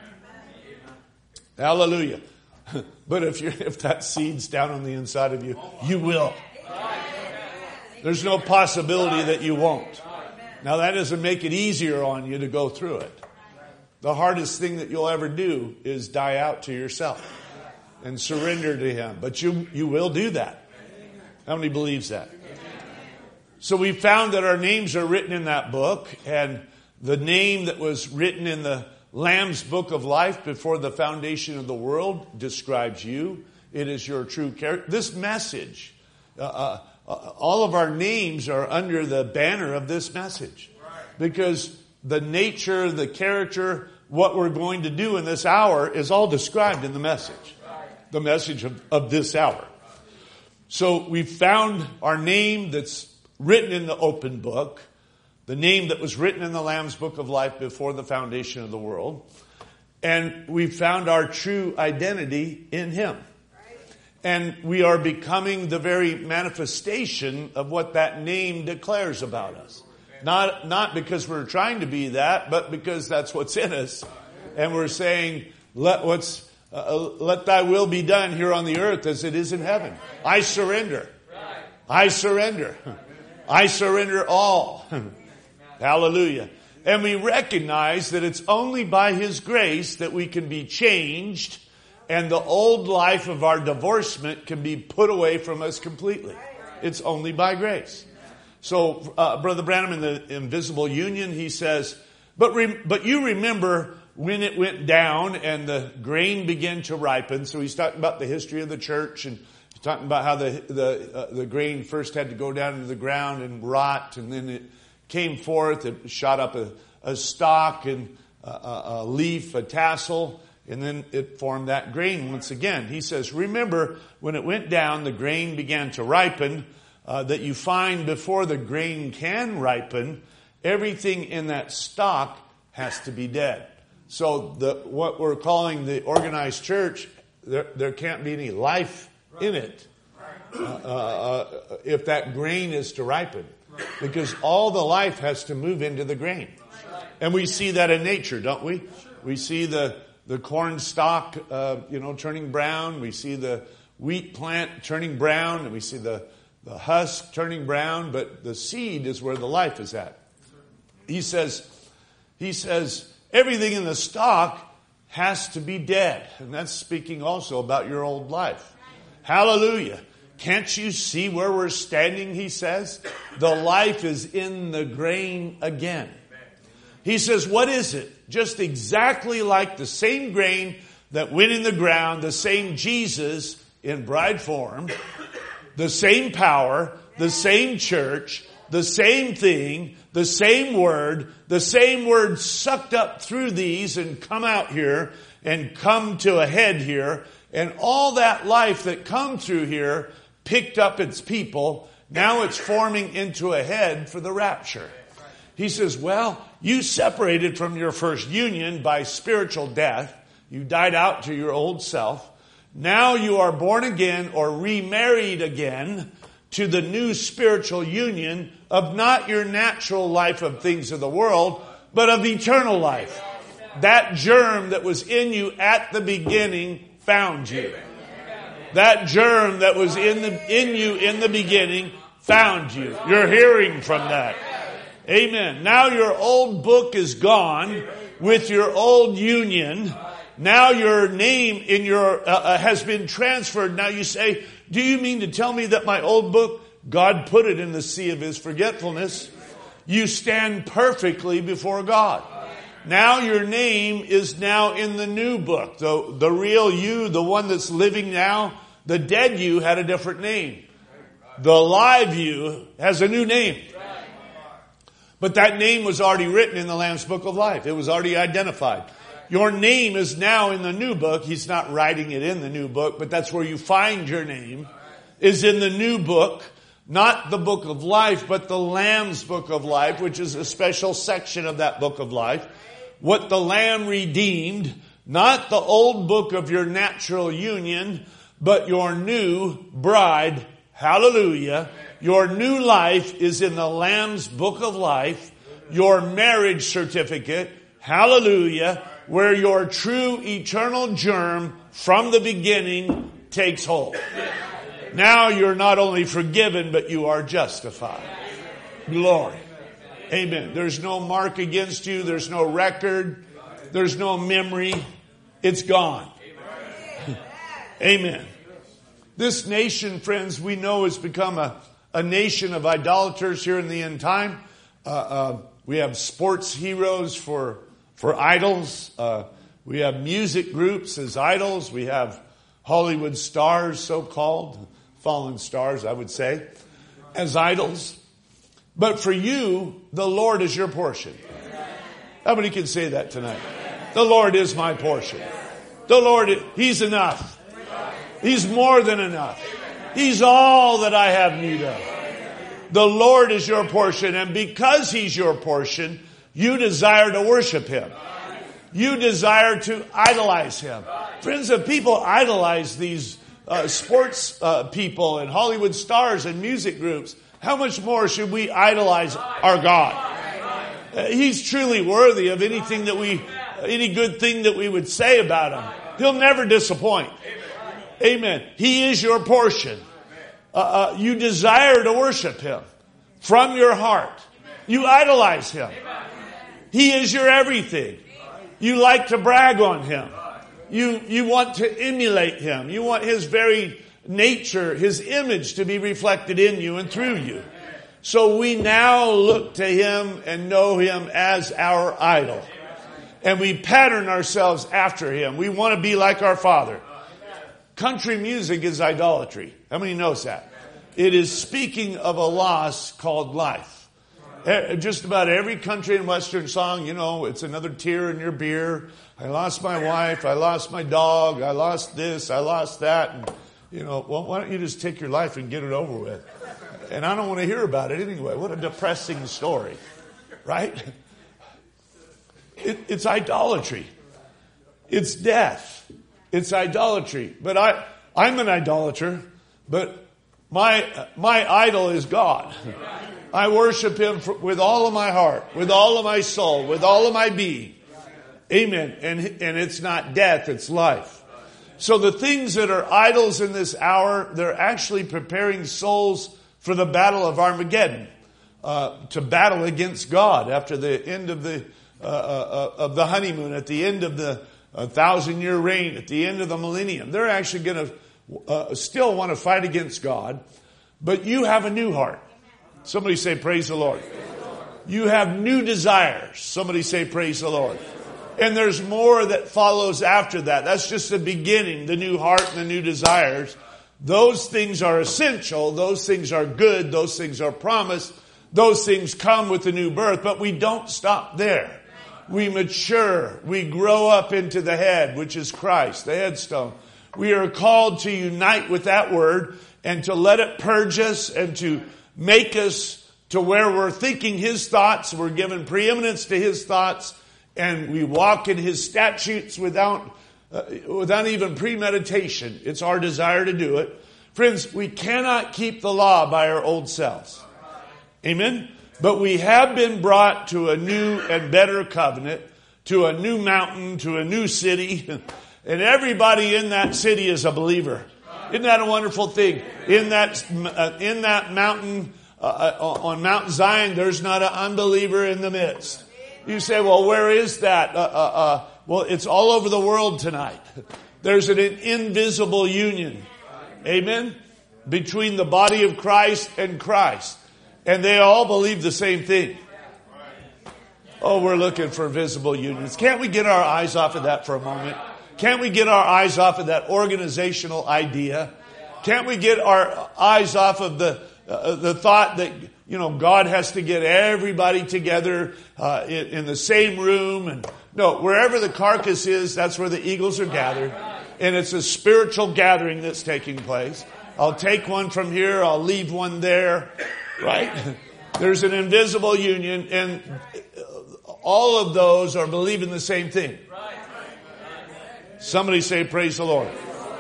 Hallelujah. But if you're, if that seed's down on the inside of you, you will. There's no possibility that you won't. Now that doesn't make it easier on you to go through it. The hardest thing that you'll ever do is die out to yourself and surrender to him. But you, you will do that. How many believes that? So we found that our names are written in that book, and the name that was written in the Lamb's Book of Life before the foundation of the world describes you. It is your true character. This message, uh, uh, all of our names are under the banner of this message. Because the nature, the character, what we're going to do in this hour is all described in the message. The message of, of this hour. So we found our name that's written in the open book. The name that was written in the Lamb's Book of Life before the foundation of the world. And we found our true identity in him. And we are becoming the very manifestation of what that name declares about us. Not, not because we're trying to be that, but because that's what's in us. And we're saying, let what's, uh, let thy will be done here on the earth as it is in heaven. I surrender. I surrender. I surrender all. Hallelujah. And we recognize that it's only by His grace that we can be changed, and the old life of our divorcement can be put away from us completely. It's only by grace. So, uh, Brother Branham in the Invisible Union, he says, but re- but you remember when it went down and the grain began to ripen. So he's talking about the history of the church, and he's talking about how the the uh, the grain first had to go down into the ground and rot, and then it came forth. It shot up a, a stalk and a, a leaf, a tassel, and then it formed that grain once again. He says, remember when it went down, the grain began to ripen. Uh, that you find before the grain can ripen, everything in that stalk has to be dead. So the what we're calling the organized church, there, there can't be any life in it uh, uh, if that grain is to ripen. Because all the life has to move into the grain. And we see that in nature, don't we? We see the, the corn stalk uh, you know, turning brown. We see the wheat plant turning brown. And we see the The husk turning brown, but the seed is where the life is at. He says, he says, everything in the stalk has to be dead. And that's speaking also about your old life. Hallelujah. Can't you see where we're standing, he says? The life is in the grain again. He says, what is it? Just exactly like the same grain that went in the ground, the same Jesus in bride form, the same power, the same church, the same thing, the same word, the same word sucked up through these and come out here and come to a head here. And all that life that come through here picked up its people. Now it's forming into a head for the rapture. He says, well, you separated from your first union by spiritual death. You died out to your old self. Now you are born again or remarried again to the new spiritual union of not your natural life of things of the world, but of eternal life. That germ that was in you at the beginning found you. That germ that was in the in you in the beginning found you. You're hearing from that. Amen. Now your old book is gone with your old union. Now your name in your uh, uh, has been transferred. Now you say, do you mean to tell me that my old book, God put it in the sea of His forgetfulness? You stand perfectly before God. Now your name is now in the new book. The, the real you, the one that's living now, the dead you had a different name. The live you has a new name. But that name was already written in the Lamb's Book of Life. It was already identified. Your name is now in the new book. He's not writing it in the new book, but that's where you find your name, is in the new book. Not the book of life, but the Lamb's Book of Life, which is a special section of that book of life. What the Lamb redeemed, not the old book of your natural union, but your new bride. Hallelujah. Your new life is in the Lamb's Book of Life. Your marriage certificate. Hallelujah. Where your true eternal germ from the beginning takes hold. Now you're not only forgiven, but you are justified. Glory. Amen. There's no mark against you. There's no record. There's no memory. It's gone. Amen. This nation, friends, we know has become a, a nation of idolaters here in the end time. Uh, uh, we have sports heroes for For idols. Uh, we have music groups as idols. We have Hollywood stars, so-called, fallen stars, I would say, as idols. But for you, the Lord is your portion. How many can say that tonight? The Lord is my portion. The Lord, He's enough. He's more than enough. He's all that I have need of. The Lord is your portion, and because He's your portion, you desire to worship Him. You desire to idolize Him. Friends, if people idolize these uh, sports uh, people and Hollywood stars and music groups, how much more should we idolize our God? Uh, he's truly worthy of anything that we, any good thing that we would say about Him. He'll never disappoint. Amen. He is your portion. Uh, uh, you desire to worship Him from your heart. You idolize Him. He is your everything. You like to brag on Him. You, you want to emulate Him. You want His very nature, His image to be reflected in you and through you. So we now look to Him and know Him as our idol. And we pattern ourselves after Him. We want to be like our Father. Country music is idolatry. How many knows that? It is speaking of a loss called life. Just about every country and western song, you know, it's another tear in your beer. I lost my wife. I lost my dog. I lost this. I lost that. And, you know, well, why don't you just take your life and get it over with? And I don't want to hear about it anyway. What a depressing story, right? It, it's idolatry. It's death. It's idolatry. But I, I'm an idolater, but my, my idol is God. I worship Him for, with all of my heart, with all of my soul, with all of my being. Amen. And, and it's not death, it's life. So the things that are idols in this hour, they're actually preparing souls for the battle of Armageddon, uh, to battle against God after the end of the uh, uh, of the honeymoon, at the end of the uh, thousand year reign, at the end of the millennium. They're actually going to uh, still want to fight against God, but you have a new heart. Somebody say, praise the Lord. You have new desires. Somebody say, praise the Lord. And there's more that follows after that. That's just the beginning, the new heart and the new desires. Those things are essential. Those things are good. Those things are promised. Those things come with the new birth. But we don't stop there. We mature. We grow up into the head, which is Christ, the headstone. We are called to unite with that word and to let it purge us and to make us to where we're thinking His thoughts. We're given preeminence to His thoughts. And we walk in His statutes without uh, without even premeditation. It's our desire to do it. Friends, we cannot keep the law by our old selves. Amen? But we have been brought to a new and better covenant, to a new mountain, to a new city. And everybody in that city is a believer. Isn't that a wonderful thing? In that, uh, in that mountain, uh, on Mount Zion, there's not an unbeliever in the midst. You say, well, where is that? Uh, uh, uh, well, it's all over the world tonight. There's an invisible union. Amen? Between the body of Christ and Christ. And they all believe the same thing. Oh, we're looking for visible unions. Can't we get our eyes off of that for a moment? Can't we get our eyes off of that organizational idea? Can't we get our eyes off of the uh, the thought that, you know, God has to get everybody together uh, in, in the same room? And no, wherever the carcass is, that's where the eagles are gathered. And it's a spiritual gathering that's taking place. I'll take one from here, I'll leave one there, right? There's an invisible union, and all of those are believing the same thing. Somebody say, praise the Lord.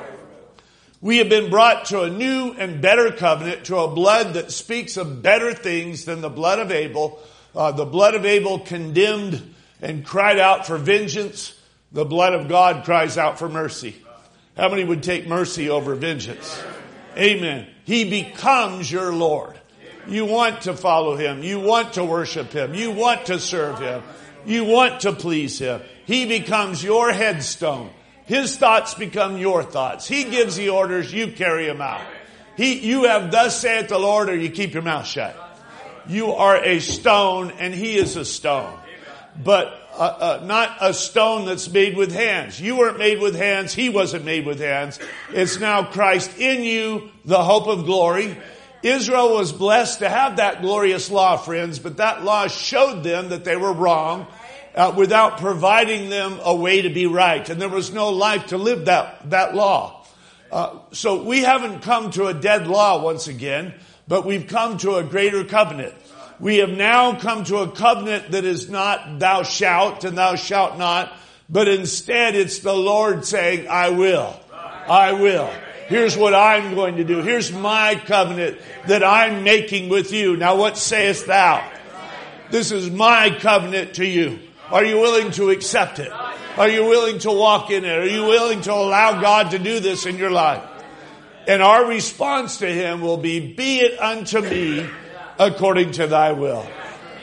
We have been brought to a new and better covenant, to a blood that speaks of better things than the blood of Abel. Uh, the blood of Abel condemned and cried out for vengeance. The blood of God cries out for mercy. How many would take mercy over vengeance? Amen. He becomes your Lord. You want to follow Him. You want to worship Him. You want to serve Him. You want to please Him. He becomes your headstone. His thoughts become your thoughts. He gives the orders, you carry them out. He, you have thus saith the Lord, or you keep your mouth shut. You are a stone, and He is a stone. But uh, uh, not a stone that's made with hands. You weren't made with hands. He wasn't made with hands. It's now Christ in you, the hope of glory. Israel was blessed to have that glorious law, friends, but that law showed them that they were wrong. Uh, without providing them a way to be right. And there was no life to live that, that law. Uh, so we haven't come to a dead law once again, but we've come to a greater covenant. We have now come to a covenant that is not thou shalt and thou shalt not, but instead it's the Lord saying, I will. I will. Here's what I'm going to do. Here's my covenant that I'm making with you. Now what sayest thou? This is my covenant to you. Are you willing to accept it? Are you willing to walk in it? Are you willing to allow God to do this in your life? And our response to Him will be, be it unto me according to thy will.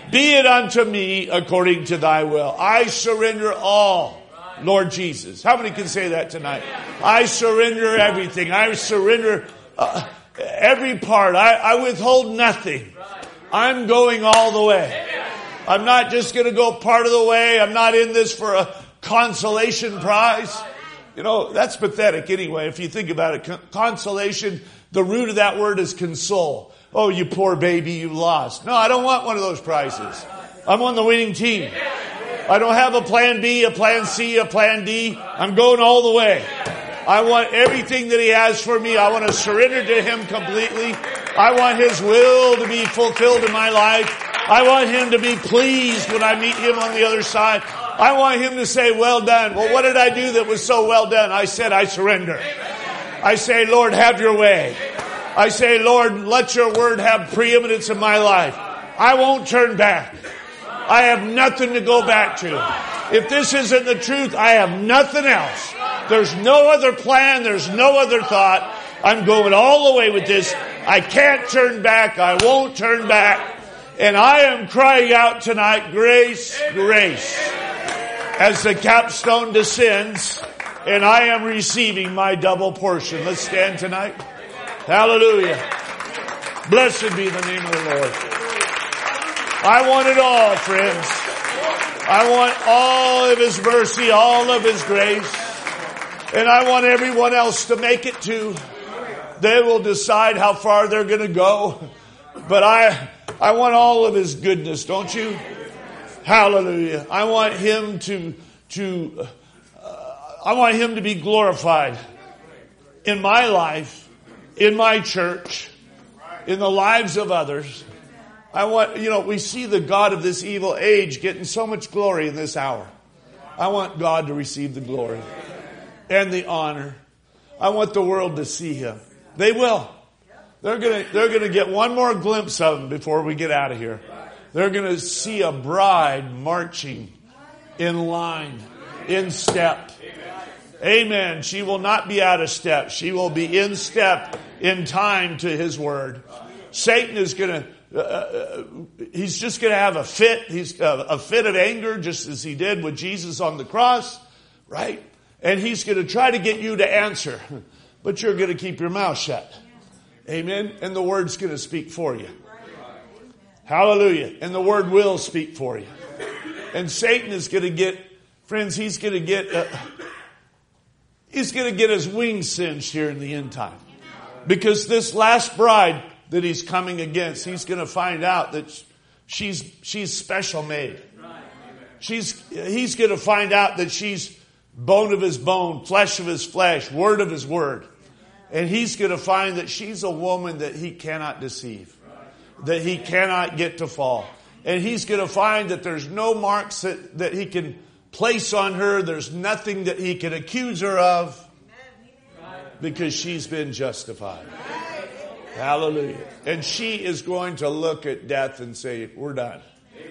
Be it unto me according to thy will. I surrender all, Lord Jesus. How many can say that tonight? I surrender everything. I surrender uh, every part. I, I withhold nothing. I'm going all the way. I'm not just going to go part of the way. I'm not in this for a consolation prize. You know, that's pathetic anyway, if you think about it. Consolation, the root of that word is console. Oh, you poor baby, you lost. No, I don't want one of those prizes. I'm on the winning team. I don't have a plan B, a plan C, a plan D. I'm going all the way. I want everything that he has for me. I want to surrender to him completely. I want his will to be fulfilled in my life. I want him to be pleased when I meet him on the other side. I want him to say, well done. Well, what did I do that was so well done? I said, I surrender. I say, Lord, have your way. I say, Lord, let your word have preeminence in my life. I won't turn back. I have nothing to go back to. If this isn't the truth, I have nothing else. There's no other plan. There's no other thought. I'm going all the way with this. I can't turn back. I won't turn back. And I am crying out tonight, grace, grace, as the capstone descends, and I am receiving my double portion. Let's stand tonight. Hallelujah. Blessed be the name of the Lord. I want it all, friends. I want all of his mercy, all of his grace. And I want everyone else to make it too. They will decide how far they're going to go. But I, I want all of his goodness, don't you? Hallelujah. I want him to, to, uh, I want him to be glorified in my life, in my church, in the lives of others. I want, you know, we see the God of this evil age getting so much glory in this hour. I want God to receive the glory and the honor. I want the world to see him. They will. They're going to, they're going to get one more glimpse of him before we get out of here. They're going to see a bride marching in line, in step. Amen. She will not be out of step. She will be in step, in time to his word. Satan is going to, uh, he's just going to have a fit. He's uh, a fit of anger, just as he did with Jesus on the cross, right? And he's going to try to get you to answer, but you're going to keep your mouth shut. Amen. And the word's going to speak for you. Hallelujah. And the word will speak for you. And Satan is going to get, friends, he's going to get, uh, he's going to get his wings singed here in the end time. Because this last bride that he's coming against, he's going to find out that she's, she's special made. She's, he's going to find out that she's bone of his bone, flesh of his flesh, word of his word. And he's going to find that she's a woman that he cannot deceive. That he cannot get to fall. And he's going to find that there's no marks that, that he can place on her. There's nothing that he can accuse her of. Because she's been justified. Hallelujah. And she is going to look at death and say, we're done.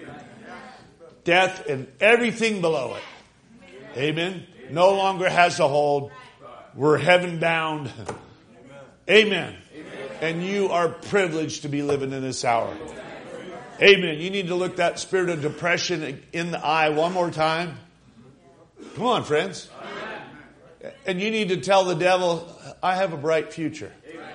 Death and everything below it. Amen. No longer has a hold. We're heaven bound. Amen. And you are privileged to be living in this hour. Amen. You need to look that spirit of depression in the eye one more time. Come on, friends. And you need to tell the devil, I have a bright future.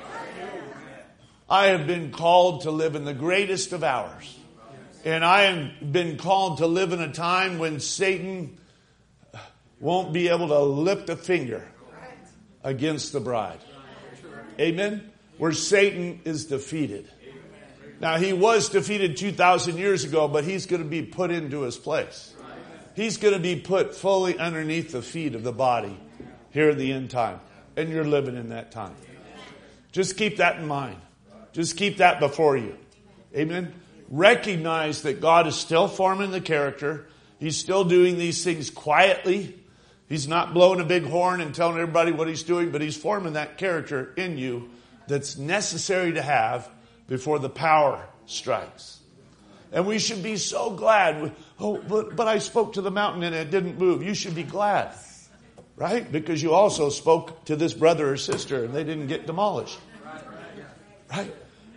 I have been called to live in the greatest of hours. And I have been called to live in a time when Satan won't be able to lift a finger against the bride. Amen. Where Satan is defeated. Now, he was defeated two thousand years ago, but he's going to be put into his place. He's going to be put fully underneath the feet of the body here in the end time. And you're living in that time. Just keep that in mind. Just keep that before you. Amen. Recognize that God is still forming the character. He's still doing these things quietly. He's not blowing a big horn and telling everybody what he's doing, but he's forming that character in you that's necessary to have before the power strikes. And we should be so glad. Oh, but, but I spoke to the mountain and it didn't move. You should be glad, right? Because you also spoke to this brother or sister and they didn't get demolished, right?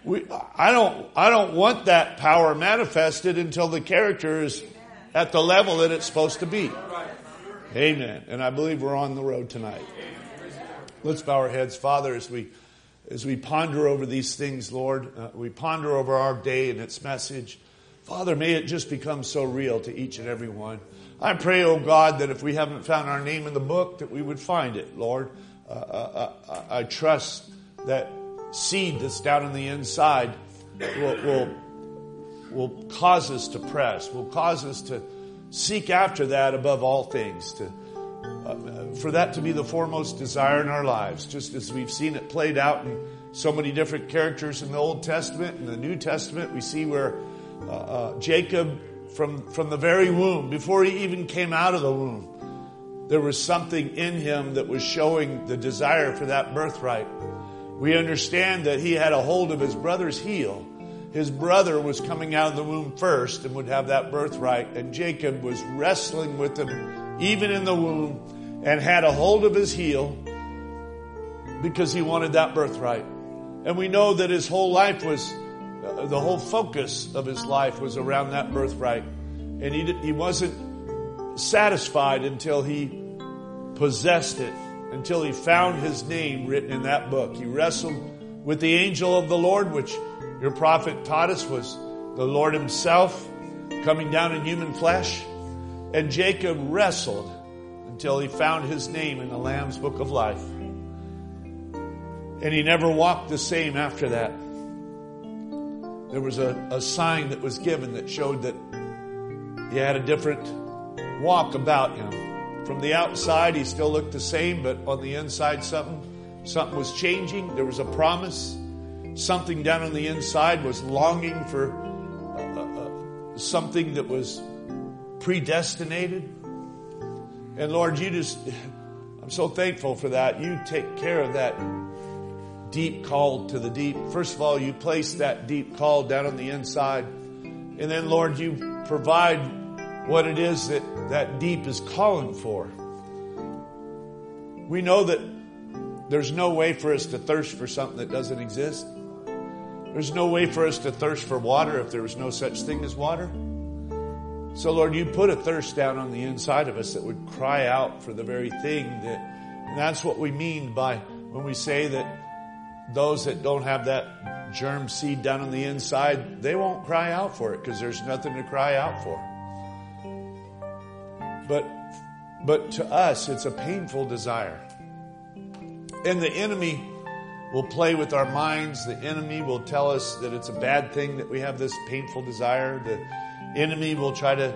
We, I don't, I don't want that power manifested until the character is at the level that it's supposed to be. Amen. And I believe we're on the road tonight. Let's bow our heads. Father, as we, as we ponder over these things, Lord, uh, we ponder over our day and its message. Father, may it just become so real to each and every one. I pray, oh God, that if we haven't found our name in the book, that we would find it, Lord. Uh, uh, uh, I trust that seed that's down on the inside will, will, will cause us to press, will cause us to seek after that above all things, to uh, for that to be the foremost desire in our lives, just as we've seen it played out in so many different characters in the Old Testament and the New Testament. We see where uh, uh, Jacob, from, from the very womb, before he even came out of the womb, there was something in him that was showing the desire for that birthright. We understand that he had a hold of his brother's heel. His brother was coming out of the womb first and would have that birthright. And Jacob was wrestling with him even in the womb and had a hold of his heel because he wanted that birthright. And we know that his whole life was, uh, the whole focus of his life was around that birthright. And he, he wasn't satisfied until he possessed it, until he found his name written in that book. He wrestled with the angel of the Lord, which your prophet taught us was the Lord himself coming down in human flesh. And Jacob wrestled until he found his name in the Lamb's book of life. And he never walked the same after that. There was a, a sign that was given that showed that he had a different walk about him. From the outside, he still looked the same, but on the inside, something, something was changing. There was a promise. Something down on the inside was longing for uh, uh, something that was predestinated. And Lord, you just, I'm so thankful for that. You take care of that deep call to the deep. First of all, you place that deep call down on the inside. And then, Lord, you provide what it is that that deep is calling for. We know that there's no way for us to thirst for something that doesn't exist. There's no way for us to thirst for water if there was no such thing as water. So, Lord, you put a thirst down on the inside of us that would cry out for the very thing that, and that's what we mean by when we say that those that don't have that germ seed down on the inside, they won't cry out for it because there's nothing to cry out for. But, but to us, it's a painful desire. And the enemy will play with our minds. The enemy will tell us that it's a bad thing that we have this painful desire. The enemy will try to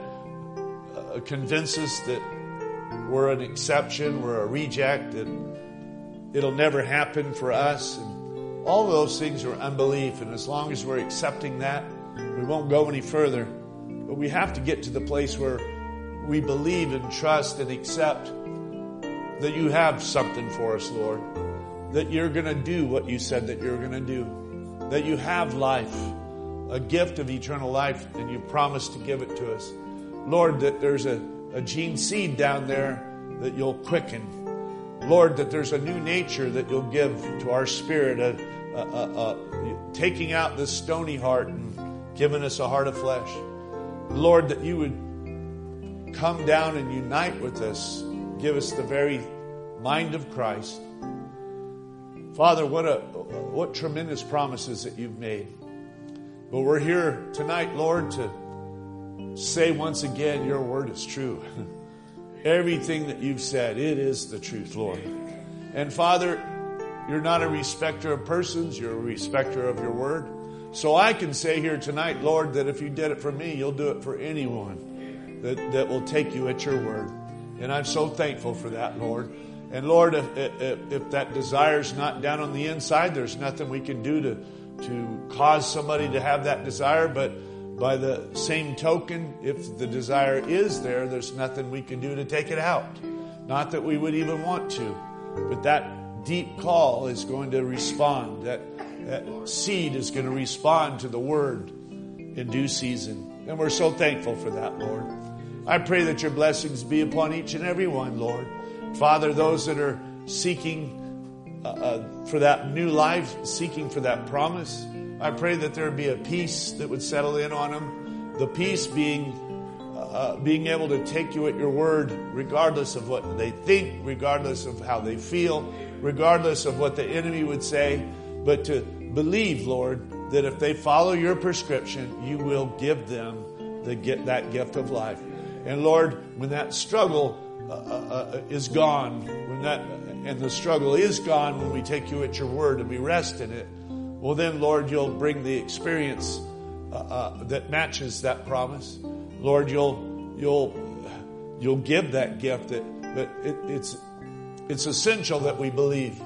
uh, convince us that we're an exception, we're a reject, that it'll never happen for us. And all of those things are unbelief. And as long as we're accepting that, we won't go any further. But we have to get to the place where we believe and trust and accept that you have something for us, Lord. That you're going to do what you said that you're going to do. That you have life, a gift of eternal life, and you promised to give it to us. Lord, that there's a, a gene seed down there that you'll quicken. Lord, that there's a new nature that you'll give to our spirit, a, a, a, a, taking out this stony heart and giving us a heart of flesh. Lord, that you would come down and unite with us. Give us the very mind of Christ. Father, what a what tremendous promises that you've made. But we're here tonight, Lord, to say once again, your word is true. Everything that you've said, it is the truth, Lord. And Father, you're not a respecter of persons, you're a respecter of your word. So I can say here tonight, Lord, that if you did it for me, you'll do it for anyone that, that will take you at your word. And I'm so thankful for that, Lord. And Lord, if, if, if that desire's not down on the inside, there's nothing we can do to, to cause somebody to have that desire. But by the same token, if the desire is there, there's nothing we can do to take it out. Not that we would even want to, but that deep call is going to respond. That, that seed is going to respond to the word in due season. And we're so thankful for that, Lord. I pray that your blessings be upon each and every one, Lord. Father, those that are seeking uh, uh, for that new life, seeking for that promise, I pray that there would be a peace that would settle in on them. The peace being uh, being able to take you at your word, regardless of what they think, regardless of how they feel, regardless of what the enemy would say, but to believe, Lord, that if they follow your prescription, you will give them the get that gift of life. And Lord, when that struggle uh, uh, is gone, when that and the struggle is gone, when we take you at your word and we rest in it, well then, Lord, you'll bring the experience uh, uh, that matches that promise. Lord, you'll you'll you'll give that gift. That, but it, it's it's essential that we believe.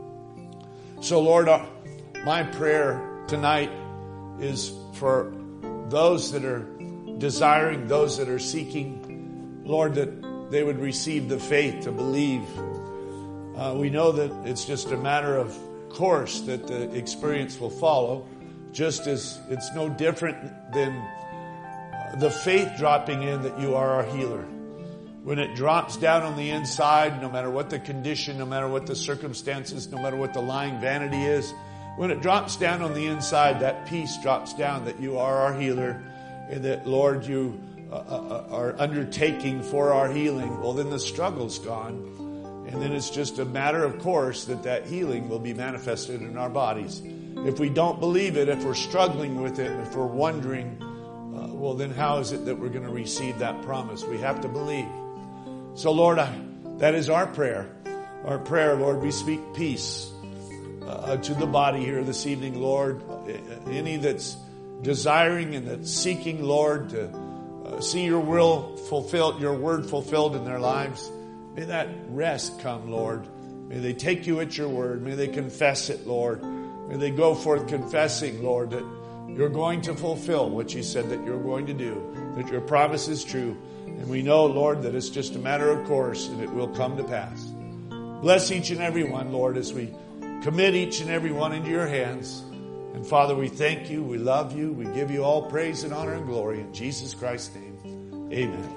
So, Lord, uh, my prayer tonight is for those that are desiring, those that are seeking, Lord, that they would receive the faith to believe. Uh, we know that it's just a matter of course that the experience will follow, just as it's no different than the faith dropping in that you are our healer. When it drops down on the inside, no matter what the condition, no matter what the circumstances, no matter what the lying vanity is, when it drops down on the inside, that peace drops down that you are our healer and that, Lord, you uh, uh, are undertaking for our healing. Well, then the struggle's gone. And then it's just a matter of course that that healing will be manifested in our bodies. If we don't believe it, if we're struggling with it, if we're wondering, uh, well, then how is it that we're going to receive that promise? We have to believe. So, Lord, I, that is our prayer. Our prayer, Lord, we speak peace uh, to the body here this evening, Lord. Any that's desiring and that's seeking, Lord, to uh, see your will fulfilled, your word fulfilled in their lives. May that rest come, Lord. May they take you at your word. May they confess it, Lord. May they go forth confessing, Lord, that you're going to fulfill what you said that you're going to do, that your promise is true. And we know, Lord, that it's just a matter of course and it will come to pass. Bless each and every one, Lord, as we commit each and every one into your hands. And Father, we thank you. We love you. We give you all praise and honor and glory in Jesus Christ's name. Amen.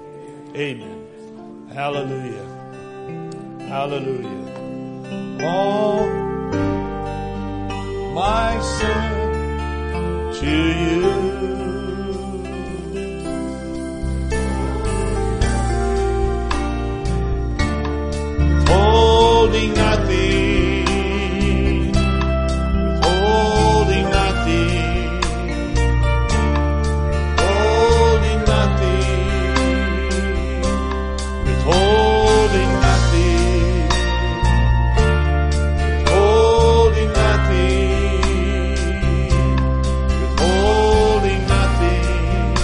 Amen. Hallelujah. Hallelujah. All my sin to you. Holding nothing, holding nothing, holding nothing, withholding nothing, withholding nothing, withholding nothing,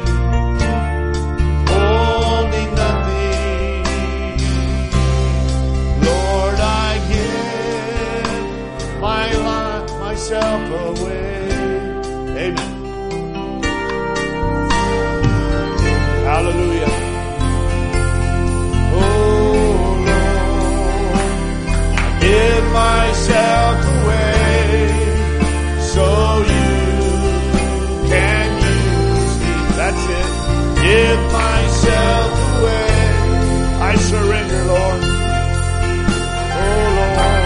withholding nothing. Lord, I give my life, myself away. Amen. Hallelujah. Oh Lord, I give myself away so you can use me. That's it. Give myself away. I surrender, Lord. Oh Lord,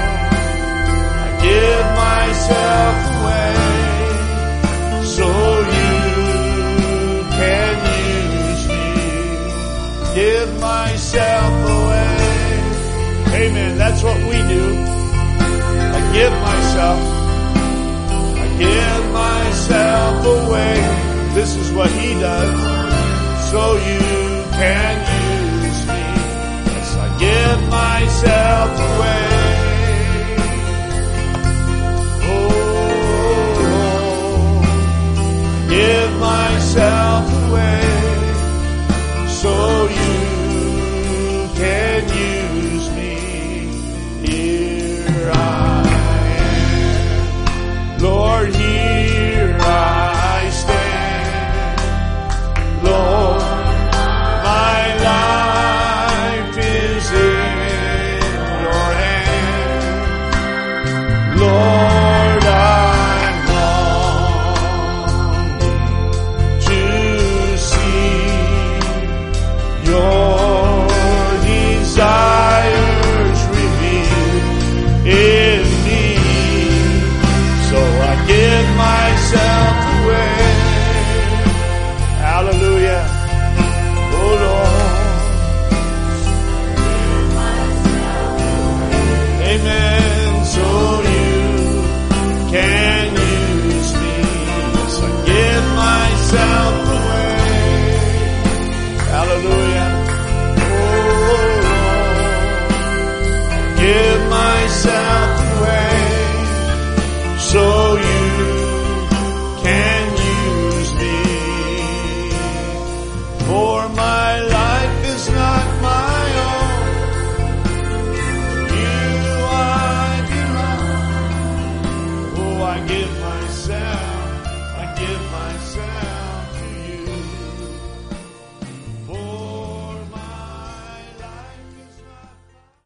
I give myself away so you can use me. Give myself away. Amen. That's what we do. I give myself. I give myself away. This is what he does so you can use me. Yes, I give myself